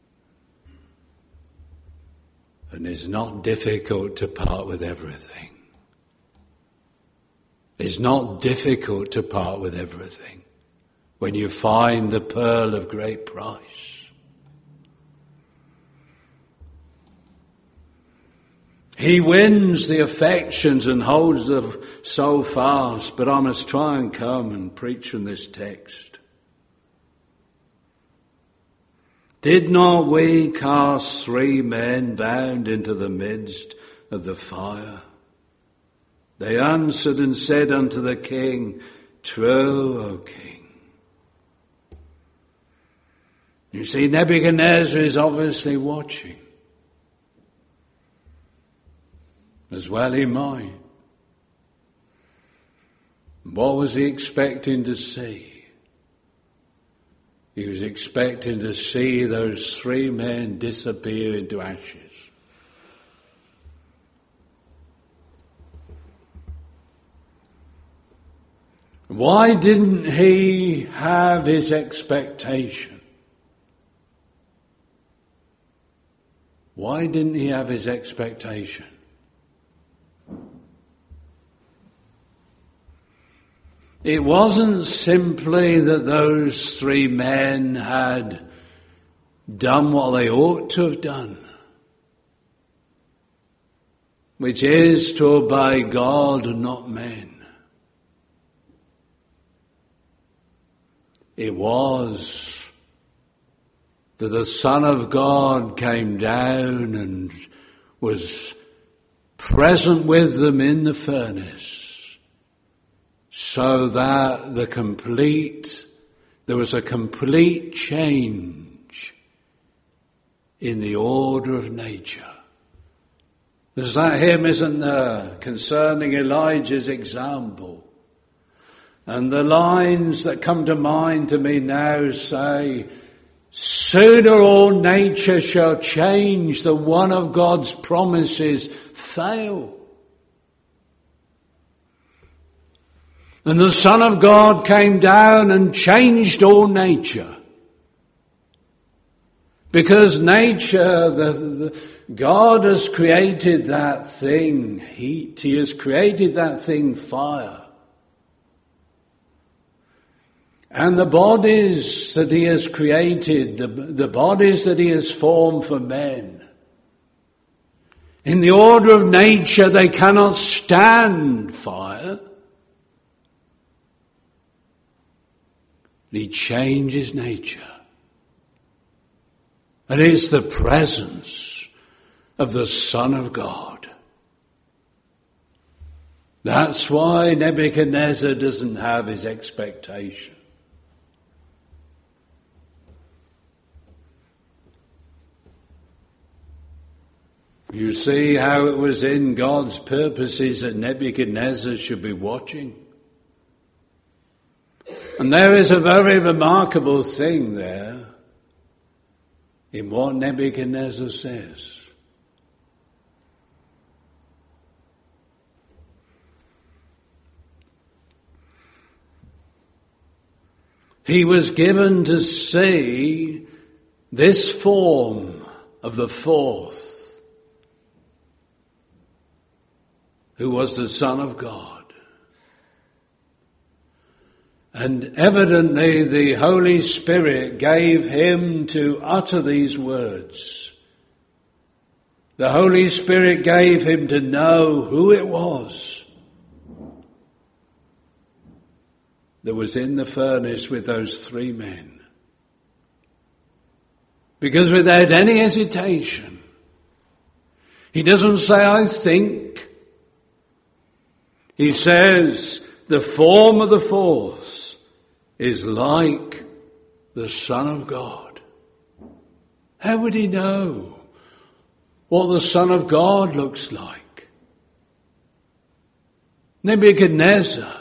And it's not difficult to part with everything. It's not difficult to part with everything when you find the pearl of great price. He wins the affections and holds the soul fast, but I must try and come and preach from this text. Did not we cast three men bound into the midst of the fire? They answered and said unto the king, True, O king. You see, Nebuchadnezzar is obviously watching. As well he might. What was he expecting to see? He was expecting to see those three men disappear into ashes. Why didn't he have his expectation? Why didn't he have his expectation? It wasn't simply that those three men had done what they ought to have done, which is to obey God and not men. It was that the Son of God came down and was present with them in the furnace, so that the complete, there was a complete change in the order of nature. There's that hymn, isn't there, concerning Elijah's example. And the lines that come to mind to me now say, sooner all nature shall change, the one of God's promises fail. And the Son of God came down and changed all nature. Because nature, the, the, God has created that thing heat. He has created that thing fire. And the bodies that he has created, the, the bodies that he has formed for men, in the order of nature, they cannot stand fire. He changes nature. And it's the presence of the Son of God. That's why Nebuchadnezzar doesn't have his expectation. You see how it was in God's purposes that Nebuchadnezzar should be watching. And there is a very remarkable thing there in what Nebuchadnezzar says. He was given to see this form of the fourth, who was the Son of God. And evidently the Holy Spirit gave him to utter these words. The Holy Spirit gave him to know who it was that was in the furnace with those three men. Because without any hesitation, he doesn't say, I think. He says, the form of the fourth is like the Son of God. How would he know what the Son of God looks like? Nebuchadnezzar,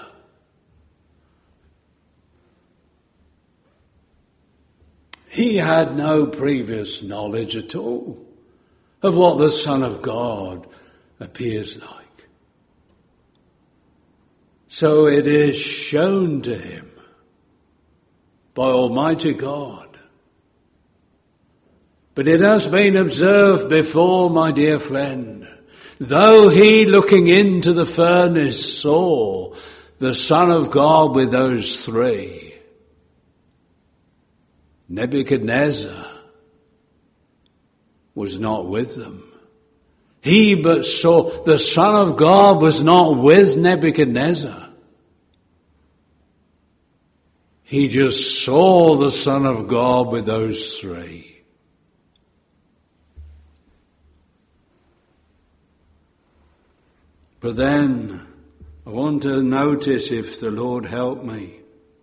he had no previous knowledge at all of what the Son of God appears like. So it is shown to him by Almighty God. But it has been observed before, my dear friend, though he looking into the furnace saw the Son of God with those three, Nebuchadnezzar was not with them. He but saw, the Son of God was not with Nebuchadnezzar. He just saw the Son of God with those three. But then, I want to notice, if the Lord help me,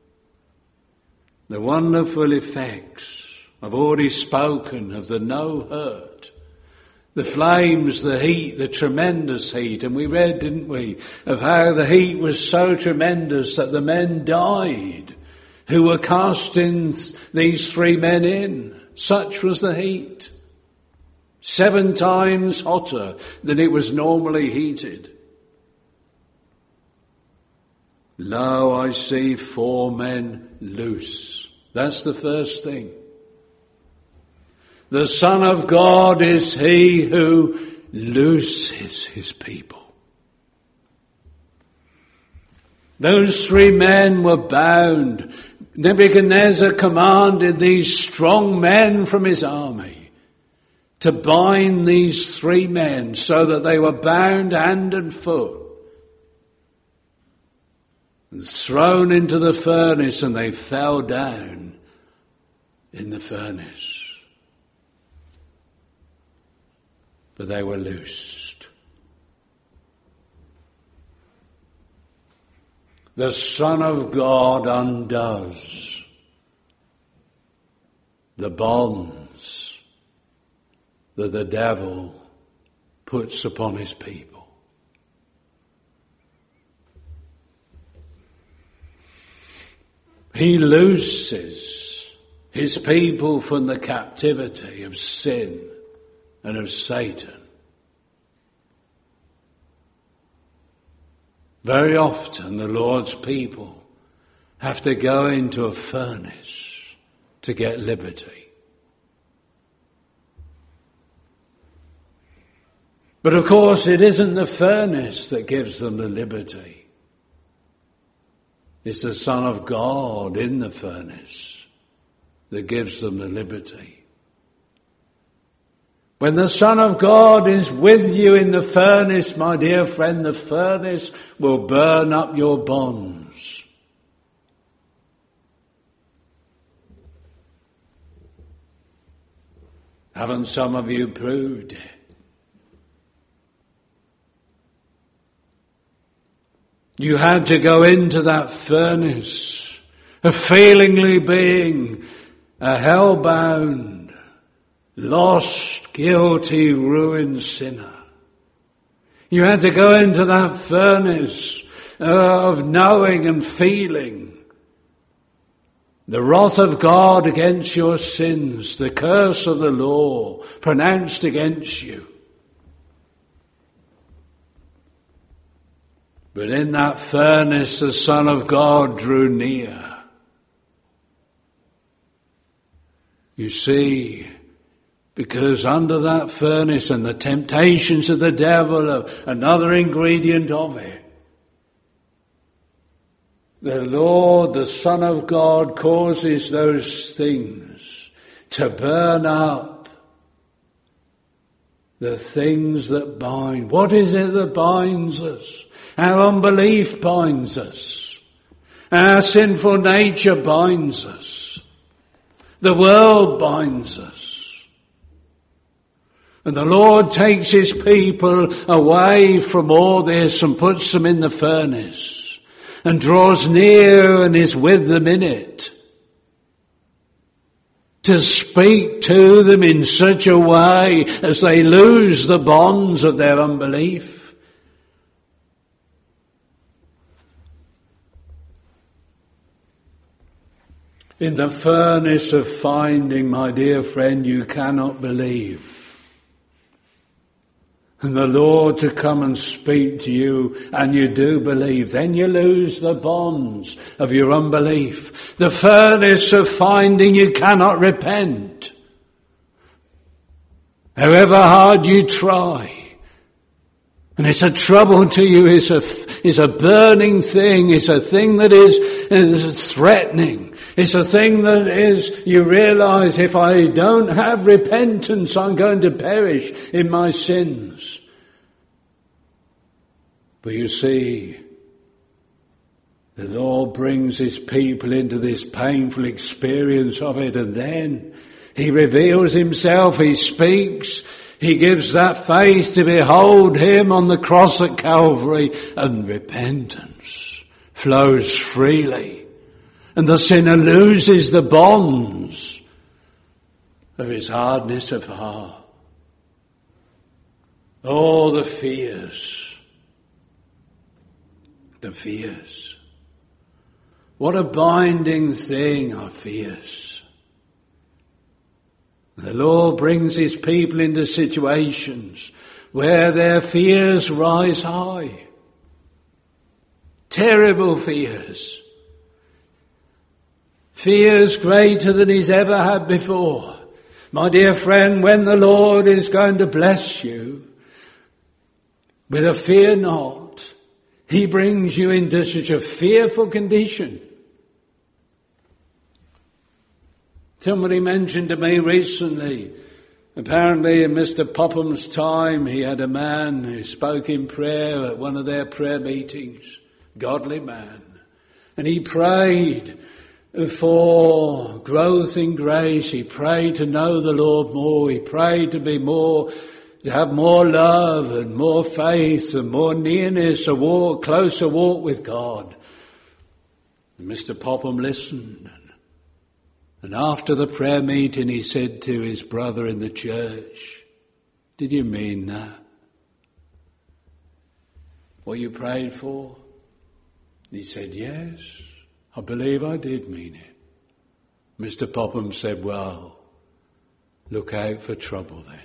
the wonderful effects. I've already spoken of the no hurt, the flames, the heat, the tremendous heat. And we read, didn't we, of how the heat was so tremendous that the men died who were casting these three men in. Such was the heat. Seven times hotter than it was normally heated. Lo, I see four men loose. That's the first thing. The Son of God is he who looses his people. Those three men were bound. Nebuchadnezzar commanded these strong men from his army to bind these three men so that they were bound hand and foot and thrown into the furnace, and they fell down in the furnace. But they were loosed. The Son of God undoes the bonds that the devil puts upon his people. He looses his people from the captivity of sin and of Satan. Very often the Lord's people have to go into a furnace to get liberty. But of course it isn't the furnace that gives them the liberty. It's the Son of God in the furnace that gives them the liberty. When the Son of God is with you in the furnace, my dear friend, the furnace will burn up your bonds. Haven't some of you proved it? You had to go into that furnace, a feelingly being, a hell-bound, lost, guilty, ruined sinner. You had to go into that furnace uh, of knowing and feeling the wrath of God against your sins, the curse of the law pronounced against you. But in that furnace the Son of God drew near. You see, because under that furnace and the temptations of the devil are another ingredient of it, the Lord, the Son of God, causes those things to burn up the things that bind. What is it that binds us? Our unbelief binds us. Our sinful nature binds us. The world binds us. And the Lord takes his people away from all this and puts them in the furnace and draws near and is with them in it to speak to them in such a way as they lose the bonds of their unbelief. In the furnace of finding, my dear friend, you cannot believe. And the Lord to come and speak to you, and you do believe, then you lose the bonds of your unbelief. The furnace of finding you cannot repent. However hard you try. And it's a trouble to you, it's a, it's a burning thing, it's a thing that is, is threatening. It's a thing that is, you realize if I don't have repentance, I'm going to perish in my sins. But you see, the Lord brings his people into this painful experience of it, and then he reveals himself, he speaks, he gives that faith to behold him on the cross at Calvary, and repentance flows freely. And the sinner loses the bonds of his hardness of heart. Oh, the fears. The fears. What a binding thing are fears. The Lord brings his people into situations where their fears rise high. Terrible fears. Fears greater than he's ever had before. My dear friend, when the Lord is going to bless you with a fear not, he brings you into such a fearful condition. Somebody mentioned to me recently, apparently in Mister Popham's time, he had a man who spoke in prayer at one of their prayer meetings, godly man, and he prayed for growth in grace. He prayed to know the Lord more. He prayed to be more, to have more love and more faith and more nearness, a walk, closer walk with God. And Mister Popham listened. And after the prayer meeting, he said to his brother in the church, "Did you mean that? What you prayed for?" He said, "Yes, I believe I did mean it." Mister Popham said, "Well, look out for trouble then.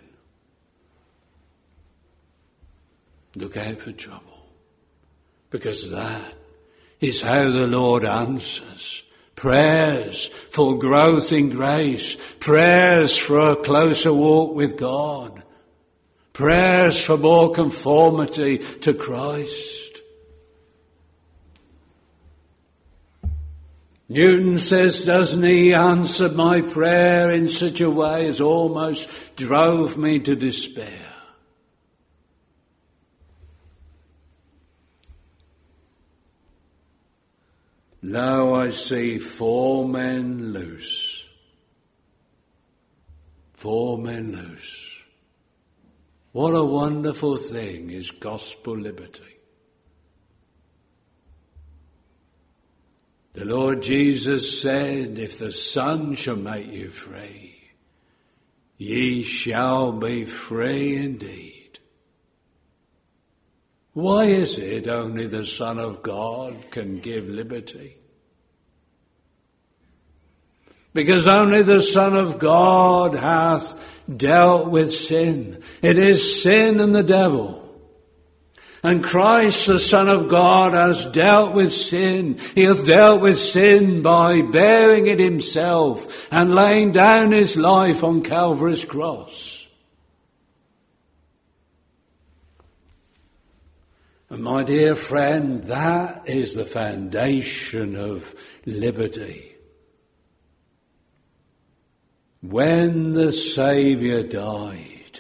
Look out for trouble. Because that is how the Lord answers. Prayers for growth in grace. Prayers for a closer walk with God. Prayers for more conformity to Christ. Newton says, doesn't he, answered my prayer in such a way as almost drove me to despair. Now I see four men loose. Four men loose. What a wonderful thing is gospel liberty. The Lord Jesus said, if the Son shall make you free, ye shall be free indeed. Why is it only the Son of God can give liberty? Because only the Son of God hath dealt with sin. It is sin and the devil. And Christ, the Son of God, has dealt with sin. He has dealt with sin by bearing it himself and laying down his life on Calvary's cross. And my dear friend, that is the foundation of liberty. When the Saviour died,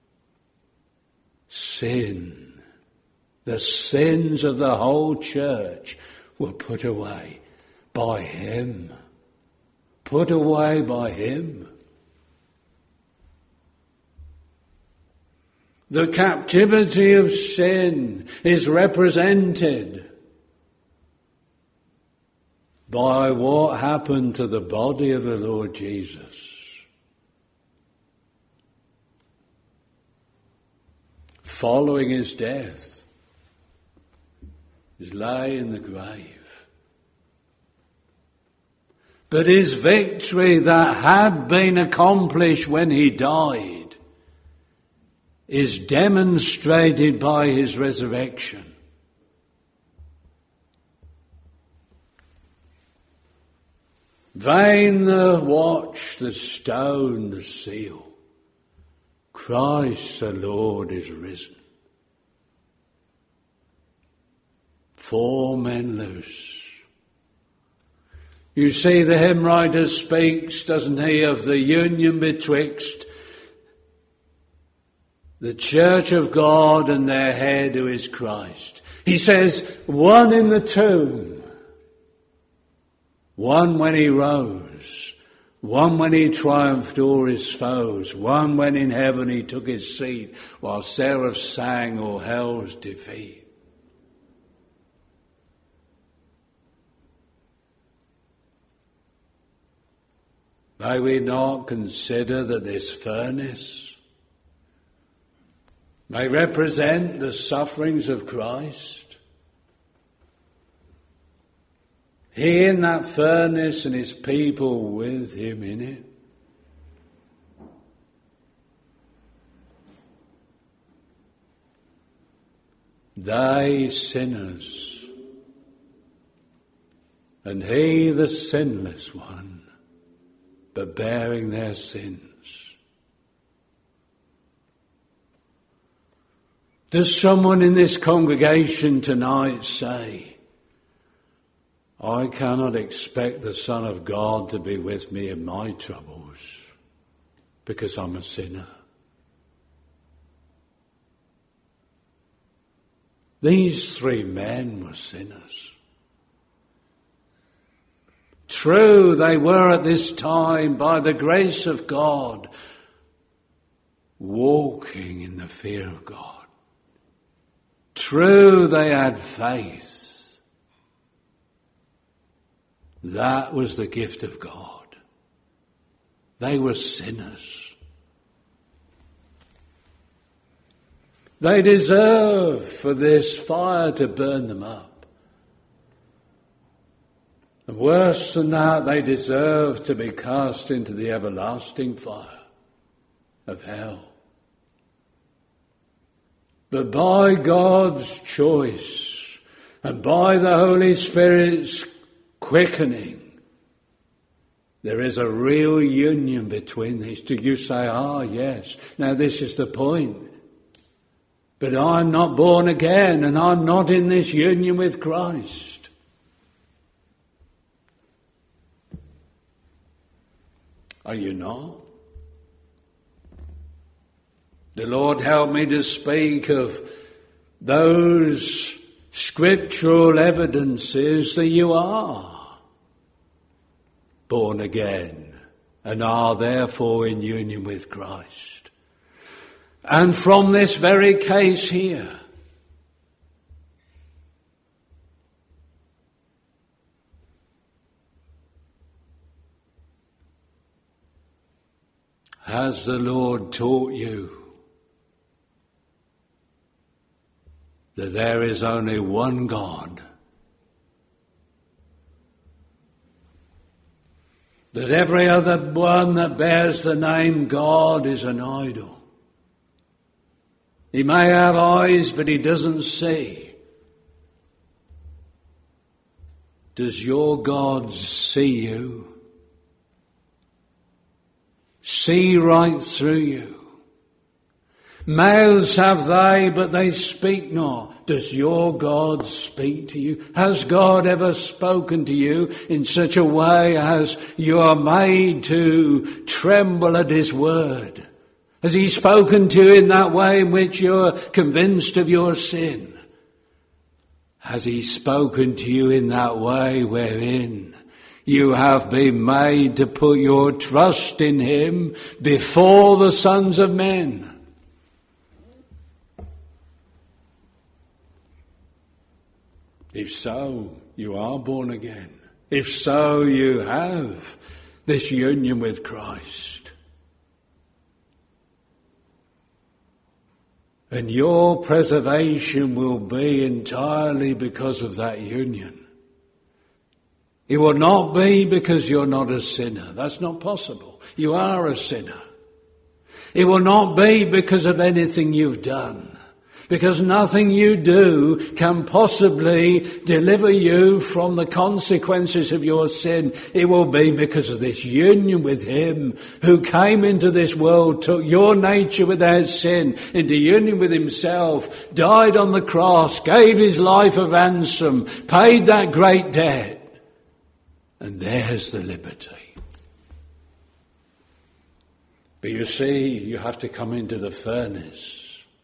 sin, the sins of the whole church were put away by him. Put away by him. The captivity of sin is represented by what happened to the body of the Lord Jesus. Following his death, he lay in the grave. But his victory that had been accomplished when he died is demonstrated by his resurrection. Vain the watch, the stone, the seal. Christ the Lord is risen. Four men loose. You see, the hymn writer speaks, doesn't he, of the union betwixt the church of God and their head who is Christ. He says, one in the tomb, one when he rose, one when he triumphed o'er his foes, one when in heaven he took his seat while seraphs sang o'er hell's defeat. May we not consider that this furnace may represent the sufferings of Christ? He in that furnace and his people with him in it. They sinners, and he the sinless one, but bearing their sins. Does someone in this congregation tonight say, I cannot expect the Son of God to be with me in my troubles because I'm a sinner? These three men were sinners. True, they were at this time, by the grace of God, walking in the fear of God. True, they had faith. That was the gift of God. They were sinners. They deserve for this fire to burn them up. And worse than that, they deserve to be cast into the everlasting fire of hell. But by God's choice and by the Holy Spirit's quickening, there is a real union between these two. You say, ah, yes, now this is the point. But I'm not born again and I'm not in this union with Christ. Are you not? The Lord help me to speak of those scriptural evidences that you are born again and are therefore in union with Christ. And from this very case here, Has the Lord taught you that there is only one God? That every other one that bears the name God is an idol. He may have eyes, but he doesn't see. Does your God see you? See right through you? Mouths have they, but they speak not. Does your God speak to you? Has God ever spoken to you in such a way as you are made to tremble at his word? Has he spoken to you in that way in which you're convinced of your sin? Has he spoken to you in that way wherein you have been made to put your trust in him before the sons of men? If so, you are born again. If so, you have this union with Christ. And your preservation will be entirely because of that union. It will not be because you're not a sinner. That's not possible. You are a sinner. It will not be because of anything you've done. Because nothing you do can possibly deliver you from the consequences of your sin. It will be because of this union with him who came into this world, took your nature without sin into union with himself, died on the cross, gave his life a ransom, paid that great debt. And there's the liberty. But you see, you have to come into the furnace.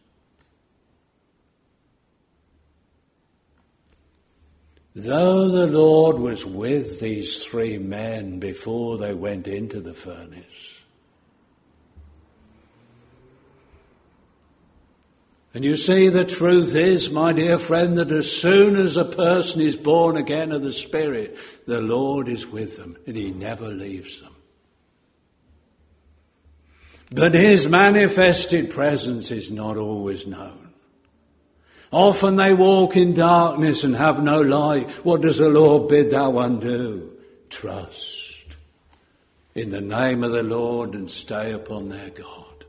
Though the Lord was with these three men before they went into the furnace. And you see, the truth is, my dear friend, that as soon as a person is born again of the Spirit, the Lord is with them and he never leaves them. But his manifested presence is not always known. Often they walk in darkness and have no light. What does the Lord bid that one do? Trust in the name of the Lord and stay upon their God.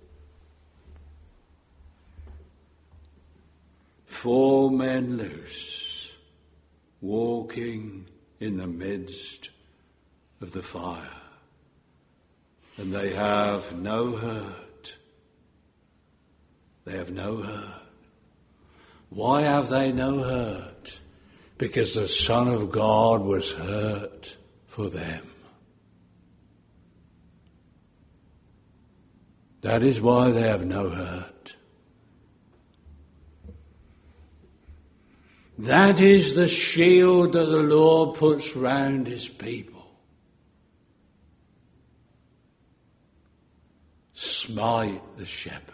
Four men loose, walking in the midst of the fire, and they have no hurt. They have no hurt. Why have they no hurt? Because the Son of God was hurt for them. That is why they have no hurt. That is the shield that the Lord puts round his people. Smite the shepherd.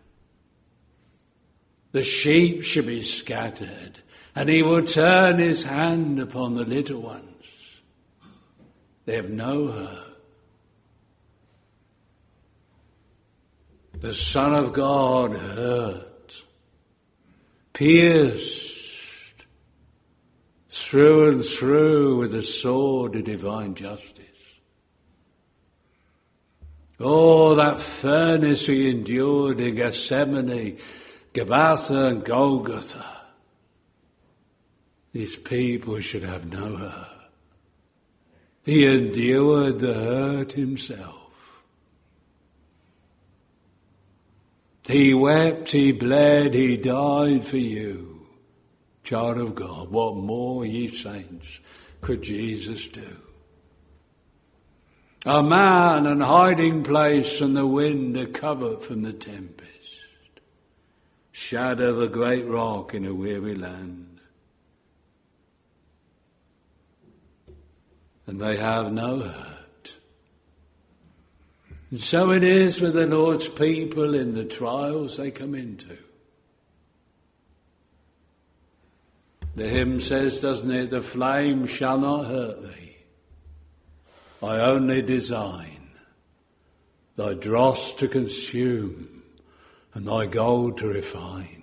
The sheep shall be scattered, and he will turn his hand upon the little ones. They have no hurt. The Son of God hurt, pierced through and through with the sword of divine justice. Oh, that furnace he endured in Gethsemane, Gabbatha and Golgotha. These people should have no hurt. He endured the hurt himself. He wept, he bled, he died for you. Child of God, what more, ye saints, could Jesus do? A man, an hiding place from the wind, a covert from the tempest. Shadow of a great rock in a weary land. And they have no hurt. And so it is with the Lord's people in the trials they come into. The hymn says, doesn't it, the flame shall not hurt thee. I only design thy dross to consume, and thy gold to refine.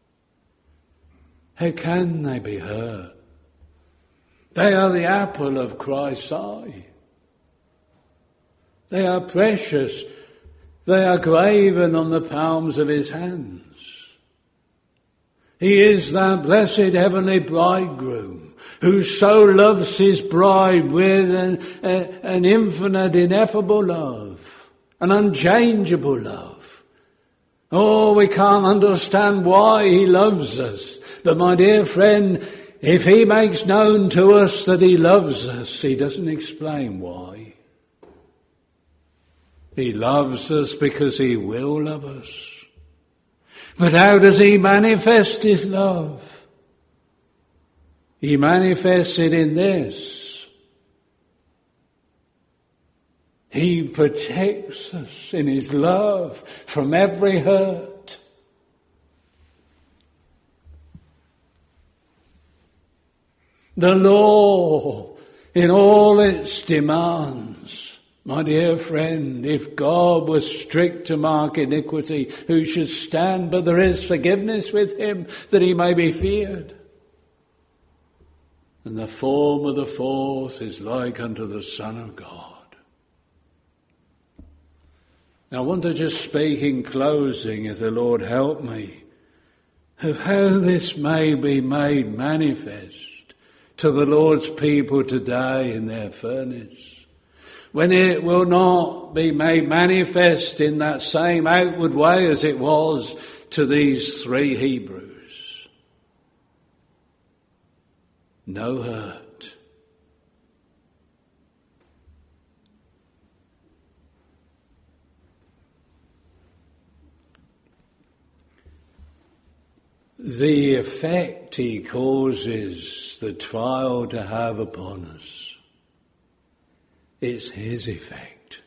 How can they be hurt? They are the apple of Christ's eye. They are precious. They are graven on the palms of his hands. He is that blessed heavenly bridegroom who so loves his bride with an, a, an infinite, ineffable love, an unchangeable love. Oh, we can't understand why he loves us. But my dear friend, if he makes known to us that he loves us, he doesn't explain why. He loves us because he will love us. But how does he manifest his love? He manifests it in this. He protects us in his love from every hurt. The law, in all its demands, my dear friend, if God was strict to mark iniquity, who should stand? But there is forgiveness with him, that he may be feared. And the form of the fourth is like unto the Son of God. Now I want to just speak in closing, if the Lord help me, of how this may be made manifest to the Lord's people today in their furnace, when it will not be made manifest in that same outward way as it was to these three Hebrews. No hurt. The effect he causes the trial to have upon us, it's his effect.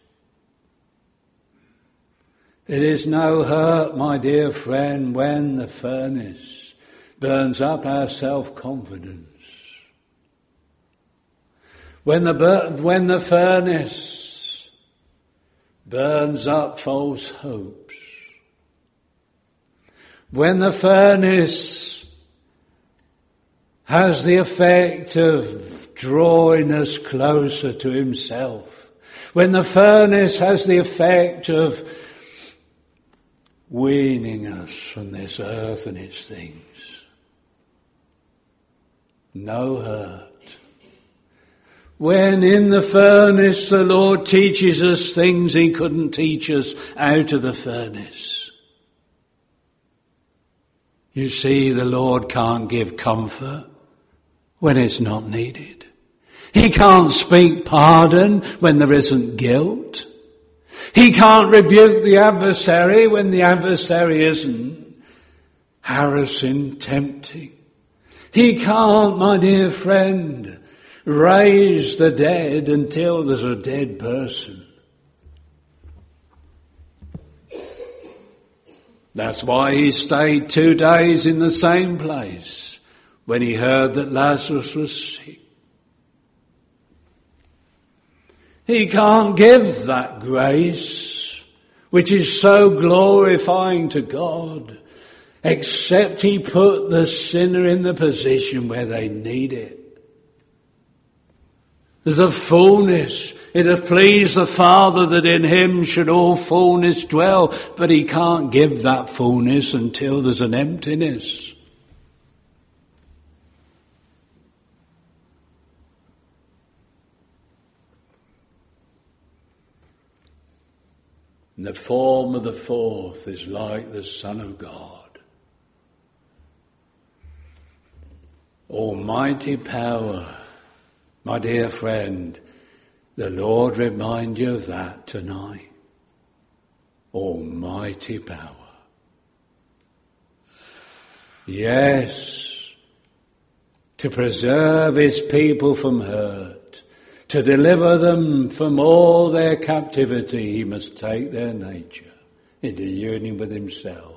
It is no hurt, my dear friend, when the furnace burns up our self-confidence. When the, when the furnace burns up false hopes. When the furnace has the effect of drawing us closer to himself. When the furnace has the effect of weaning us from this earth and its things. No hurt. When in the furnace the Lord teaches us things he couldn't teach us out of the furnace. You see, the Lord can't give comfort when it's not needed. He can't speak pardon when there isn't guilt. He can't rebuke the adversary when the adversary isn't harassing, tempting. He can't, my dear friend, raise the dead until there's a dead person. That's why he stayed two days in the same place when he heard that Lazarus was sick. He can't give that grace, which is so glorifying to God, except he put the sinner in the position where they need it. There's a fullness. It hath pleased the Father that in him should all fullness dwell, but he can't give that fullness until there's an emptiness. And the form of the fourth is like the Son of God. Almighty power. My dear friend, the Lord remind you of that tonight. Almighty power. Yes, to preserve his people from hurt, to deliver them from all their captivity, he must take their nature into union with himself.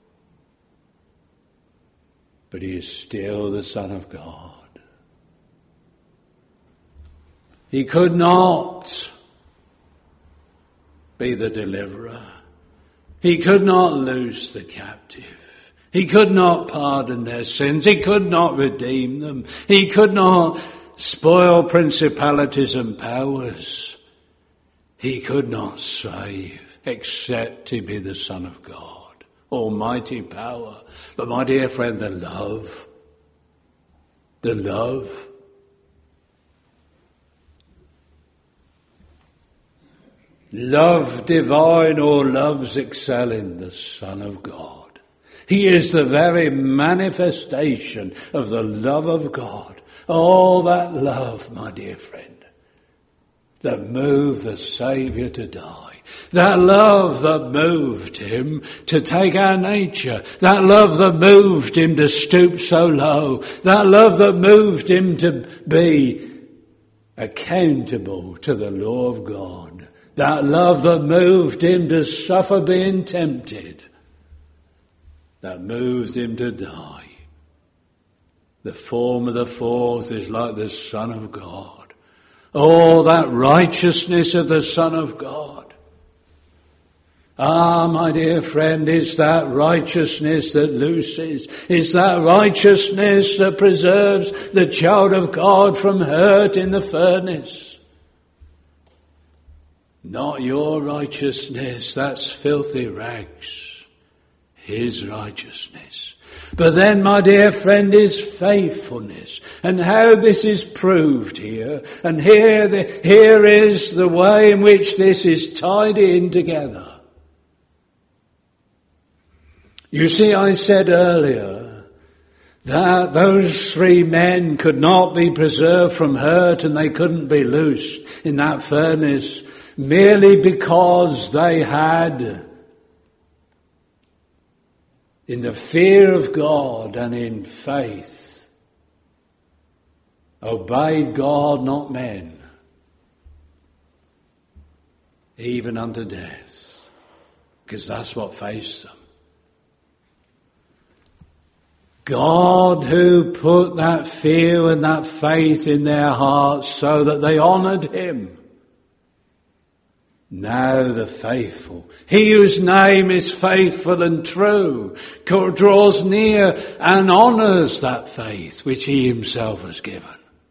But he is still the Son of God. He could not be the deliverer. He could not loose the captive. He could not pardon their sins. He could not redeem them. He could not spoil principalities and powers. He could not save except he be the Son of God. Almighty power. But my dear friend, the love, the love, love divine or loves excelling the Son of God. He is the very manifestation of the love of God. All that love, my dear friend, that moved the Saviour to die. That love that moved him to take our nature. That love that moved him to stoop so low. That love that moved him to be accountable to the law of God. That love that moved him to suffer being tempted. That moved him to die. The form of the fourth is like the Son of God. Oh, that righteousness of the Son of God. Ah, my dear friend, it's that righteousness that looses. It's that righteousness that preserves the child of God from hurt in the furnace. Not your righteousness, that's filthy rags. His righteousness. But then, my dear friend, is faithfulness. And how this is proved here. And here, the, here is the way in which this is tied in together. You see, I said earlier that those three men could not be preserved from hurt and they couldn't be loosed in that furnace merely because they had, in the fear of God and in faith, obeyed God, not men, even unto death, because that's what faced them. God who put that fear and that faith in their hearts so that they honoured him. Now the faithful, he whose name is faithful and true, draws near and honours that faith which he himself has given.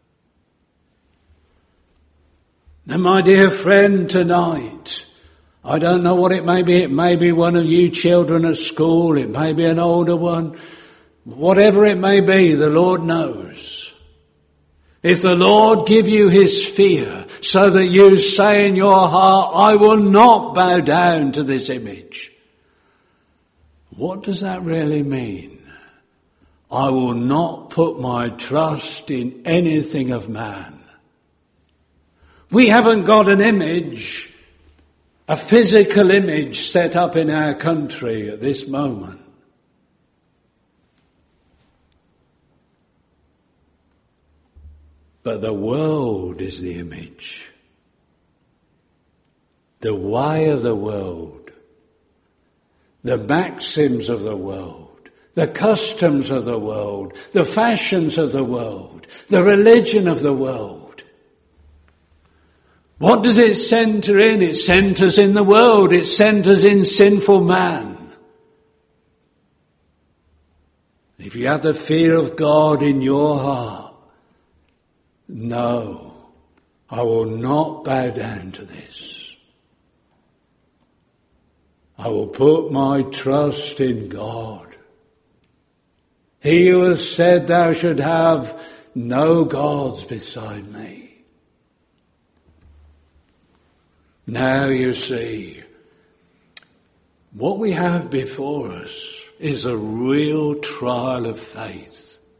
Now, my dear friend, tonight, I don't know what it may be. It may be one of you children at school. It may be an older one. Whatever it may be, the Lord knows. If the Lord give you his fear so that you say in your heart, I will not bow down to this image. What does that really mean? I will not put my trust in anything of man. We haven't got an image, a physical image set up in our country at this moment. But the world is the image. The way of the world. The maxims of the world. The customs of the world. The fashions of the world. The religion of the world. What does it centre in? It centres in the world. It centres in sinful man. If you have the fear of God in your heart, no, I will not bow down to this. I will put my trust in God. He who has said thou should have no gods beside me. Now you see, what we have before us is a real trial of faith.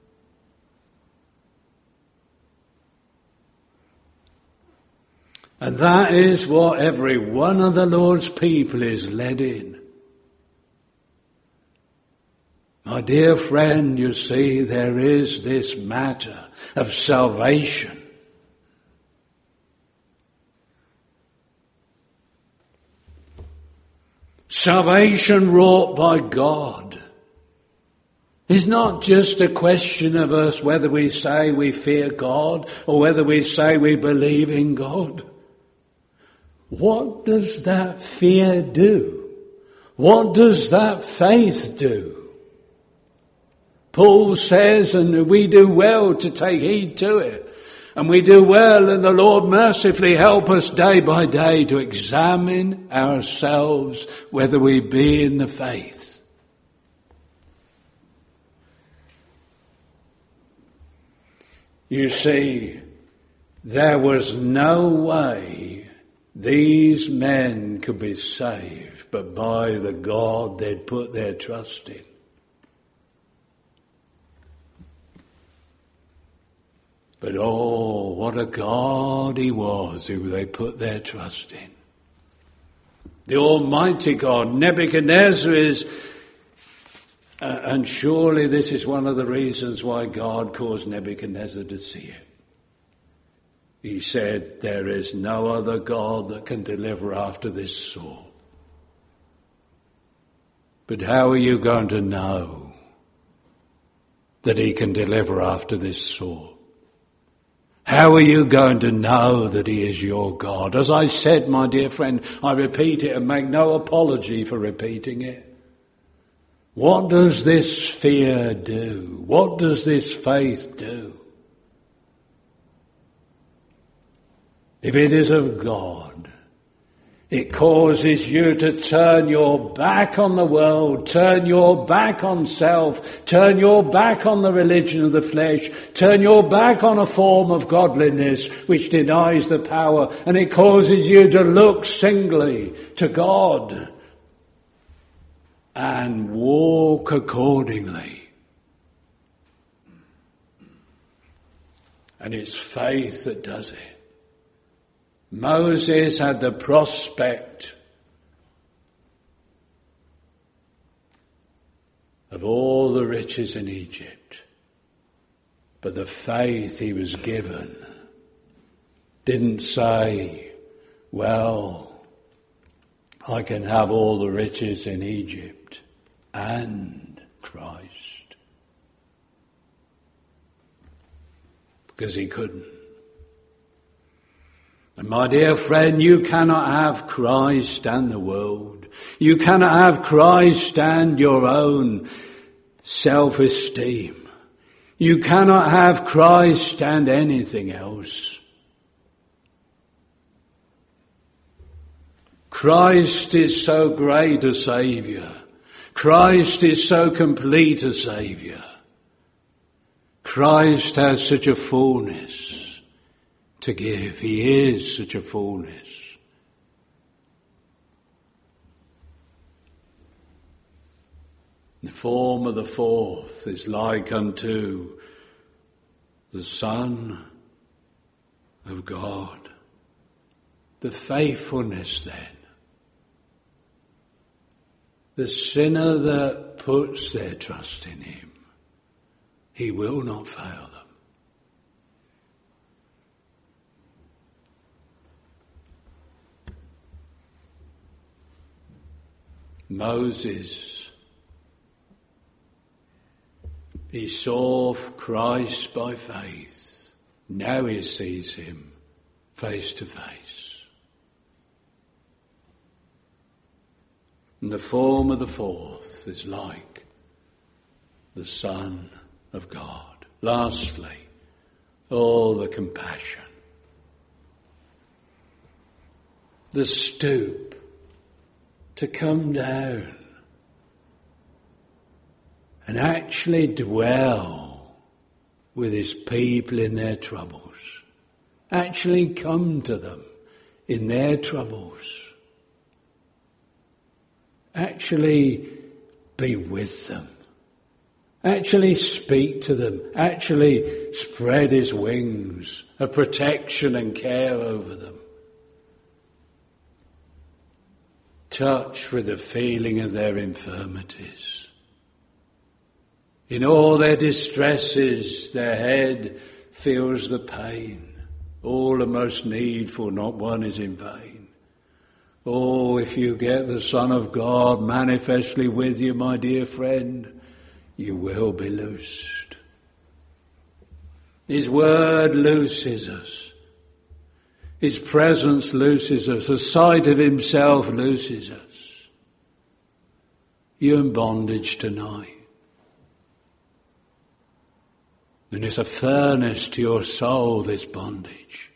And that is what every one of the Lord's people is led in. My dear friend, you see, there is this matter of salvation. Salvation wrought by God is not just a question of us whether we say we fear God or whether we say we believe in God. What does that fear do? What does that faith do? Paul says, and we do well to take heed to it, and we do well, and the Lord mercifully help us day by day to examine ourselves whether we be in the faith. You see, there was no way these men could be saved but by the God they'd put their trust in. But oh, what a God he was who they put their trust in. The Almighty God. Nebuchadnezzar is, uh, and surely this is one of the reasons why God caused Nebuchadnezzar to see it. He said, there is no other God that can deliver after this sort. But how are you going to know that he can deliver after this sort? How are you going to know that he is your God? As I said, my dear friend, I repeat it and make no apology for repeating it. What does this fear do? What does this faith do? If it is of God, it causes you to turn your back on the world, turn your back on self, turn your back on the religion of the flesh, turn your back on a form of godliness which denies the power, and it causes you to look singly to God and walk accordingly. And it's faith that does it. Moses had the prospect of all the riches in Egypt, but the faith he was given didn't say, well, I can have all the riches in Egypt and Christ, because he couldn't. And my dear friend, you cannot have Christ and the world. You cannot have Christ and your own self-esteem. You cannot have Christ and anything else. Christ is so great a Saviour. Christ is so complete a Saviour. Christ has such a fullness to give. He is such a fullness. The form of the fourth is like unto the Son of God. The faithfulness then. The sinner that puts their trust in him, he will not fail them. Moses, he saw Christ by faith. Now he sees him face to face. And the form of the fourth is like the Son of God. Lastly, all the compassion. The stoop to come down and actually dwell with his people in their troubles. Actually come to them in their troubles. Actually be with them. Actually speak to them. Actually spread his wings of protection and care over them. Touch with the feeling of their infirmities. In all their distresses, their head feels the pain. All are most needful, not one is in vain. Oh, if you get the Son of God manifestly with you, my dear friend, you will be loosed. His word looses us. His presence looses us. The sight of himself looses us. You're in bondage tonight. And it's a furnace to your soul, this bondage.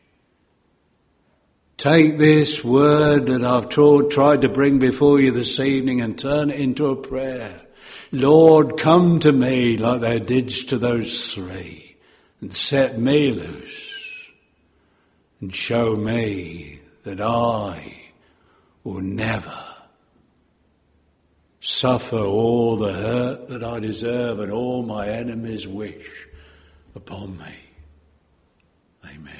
Take this word that I've tried to bring before you this evening and turn it into a prayer. Lord, come to me like thou didst to those three and set me loose and show me that I will never suffer all the hurt that I deserve and all my enemies wish upon me. Amen.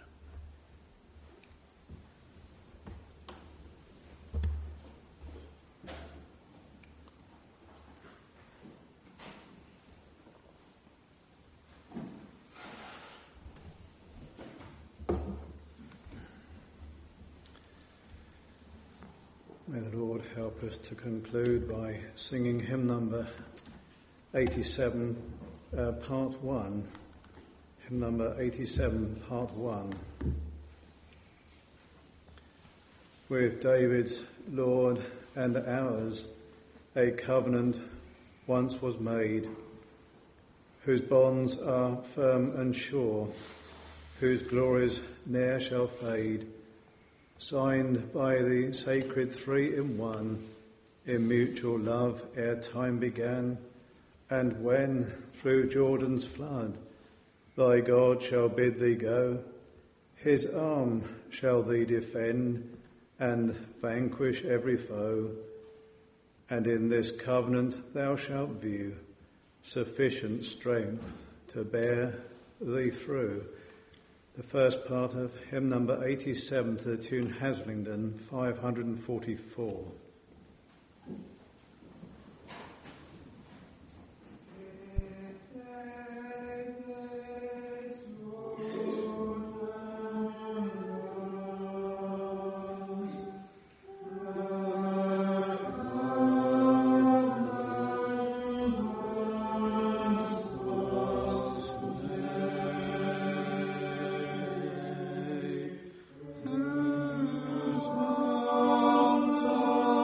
May the Lord help us to conclude by singing hymn number eighty-seven, uh, part one. Hymn number eighty-seven, part one. With David's Lord and ours, a covenant once was made, whose bonds are firm and sure, whose glories ne'er shall fade, signed by the sacred three in one, in mutual love ere time began, and when through Jordan's flood thy God shall bid thee go, his arm shall thee defend and vanquish every foe, and in this covenant thou shalt view sufficient strength to bear thee through. The first part of hymn number eighty-seven to the tune Haslingden, five forty-four. Oh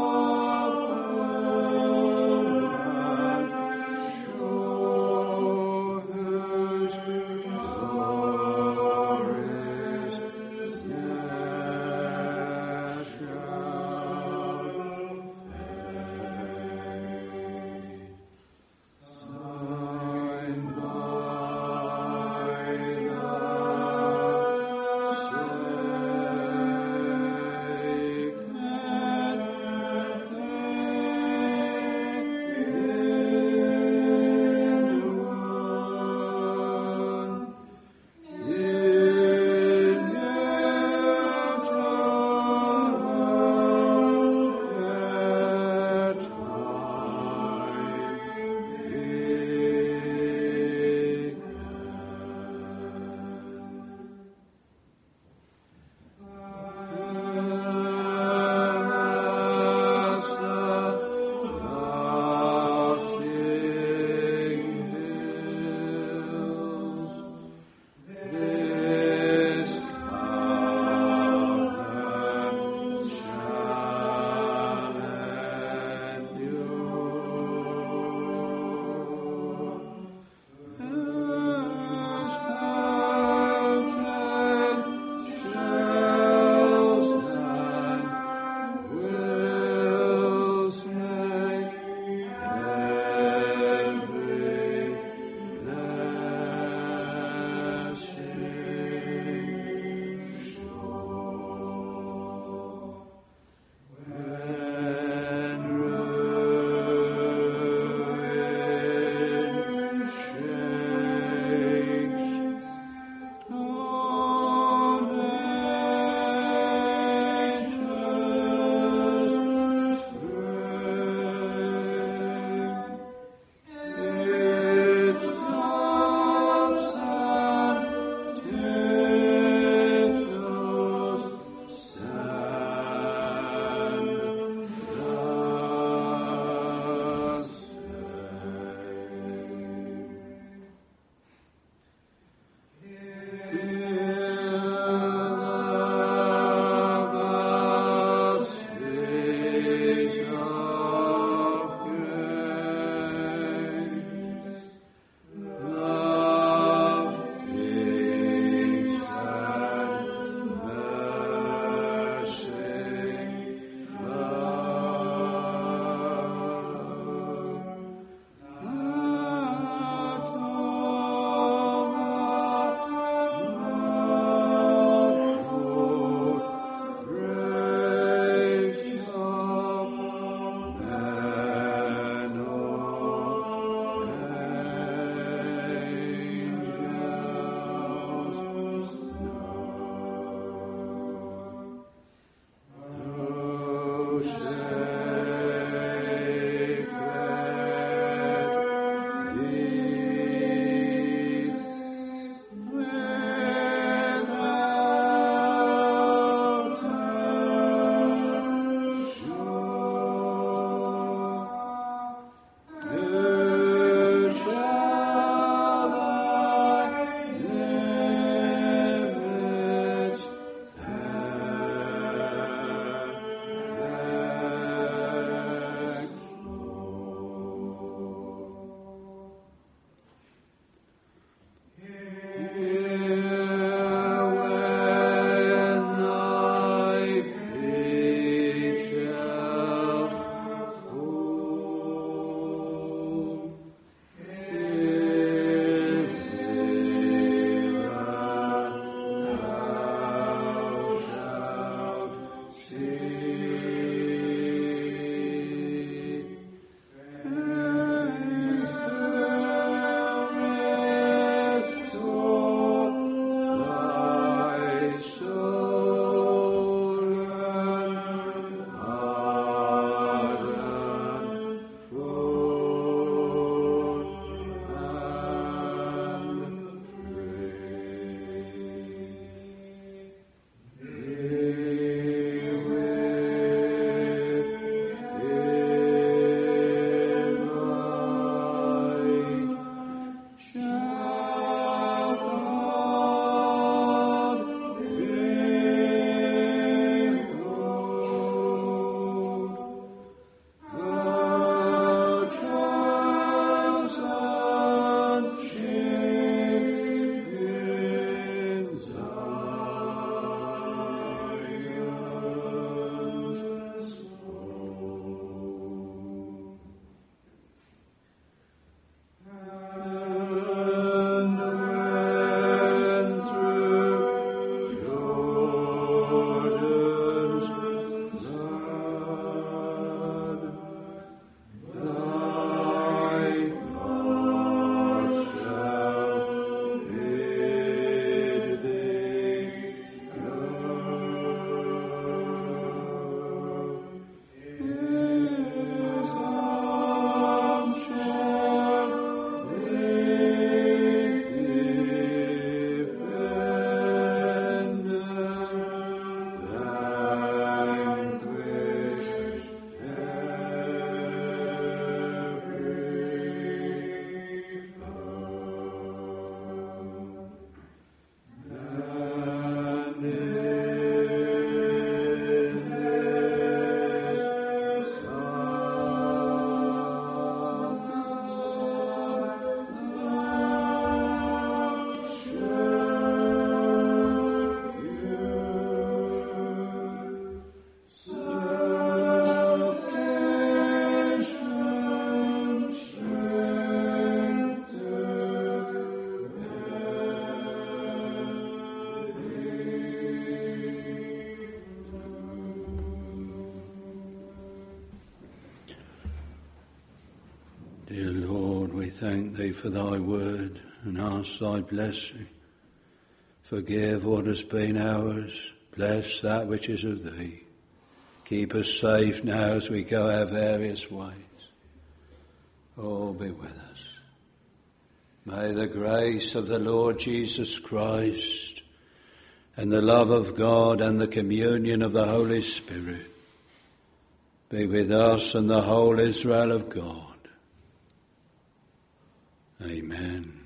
Dear Lord, we thank thee for thy word and ask thy blessing. Forgive what has been ours. Bless that which is of thee. Keep us safe now as we go our various ways. Oh, be with us. May the grace of the Lord Jesus Christ and the love of God and the communion of the Holy Spirit be with us and the whole Israel of God. Amen.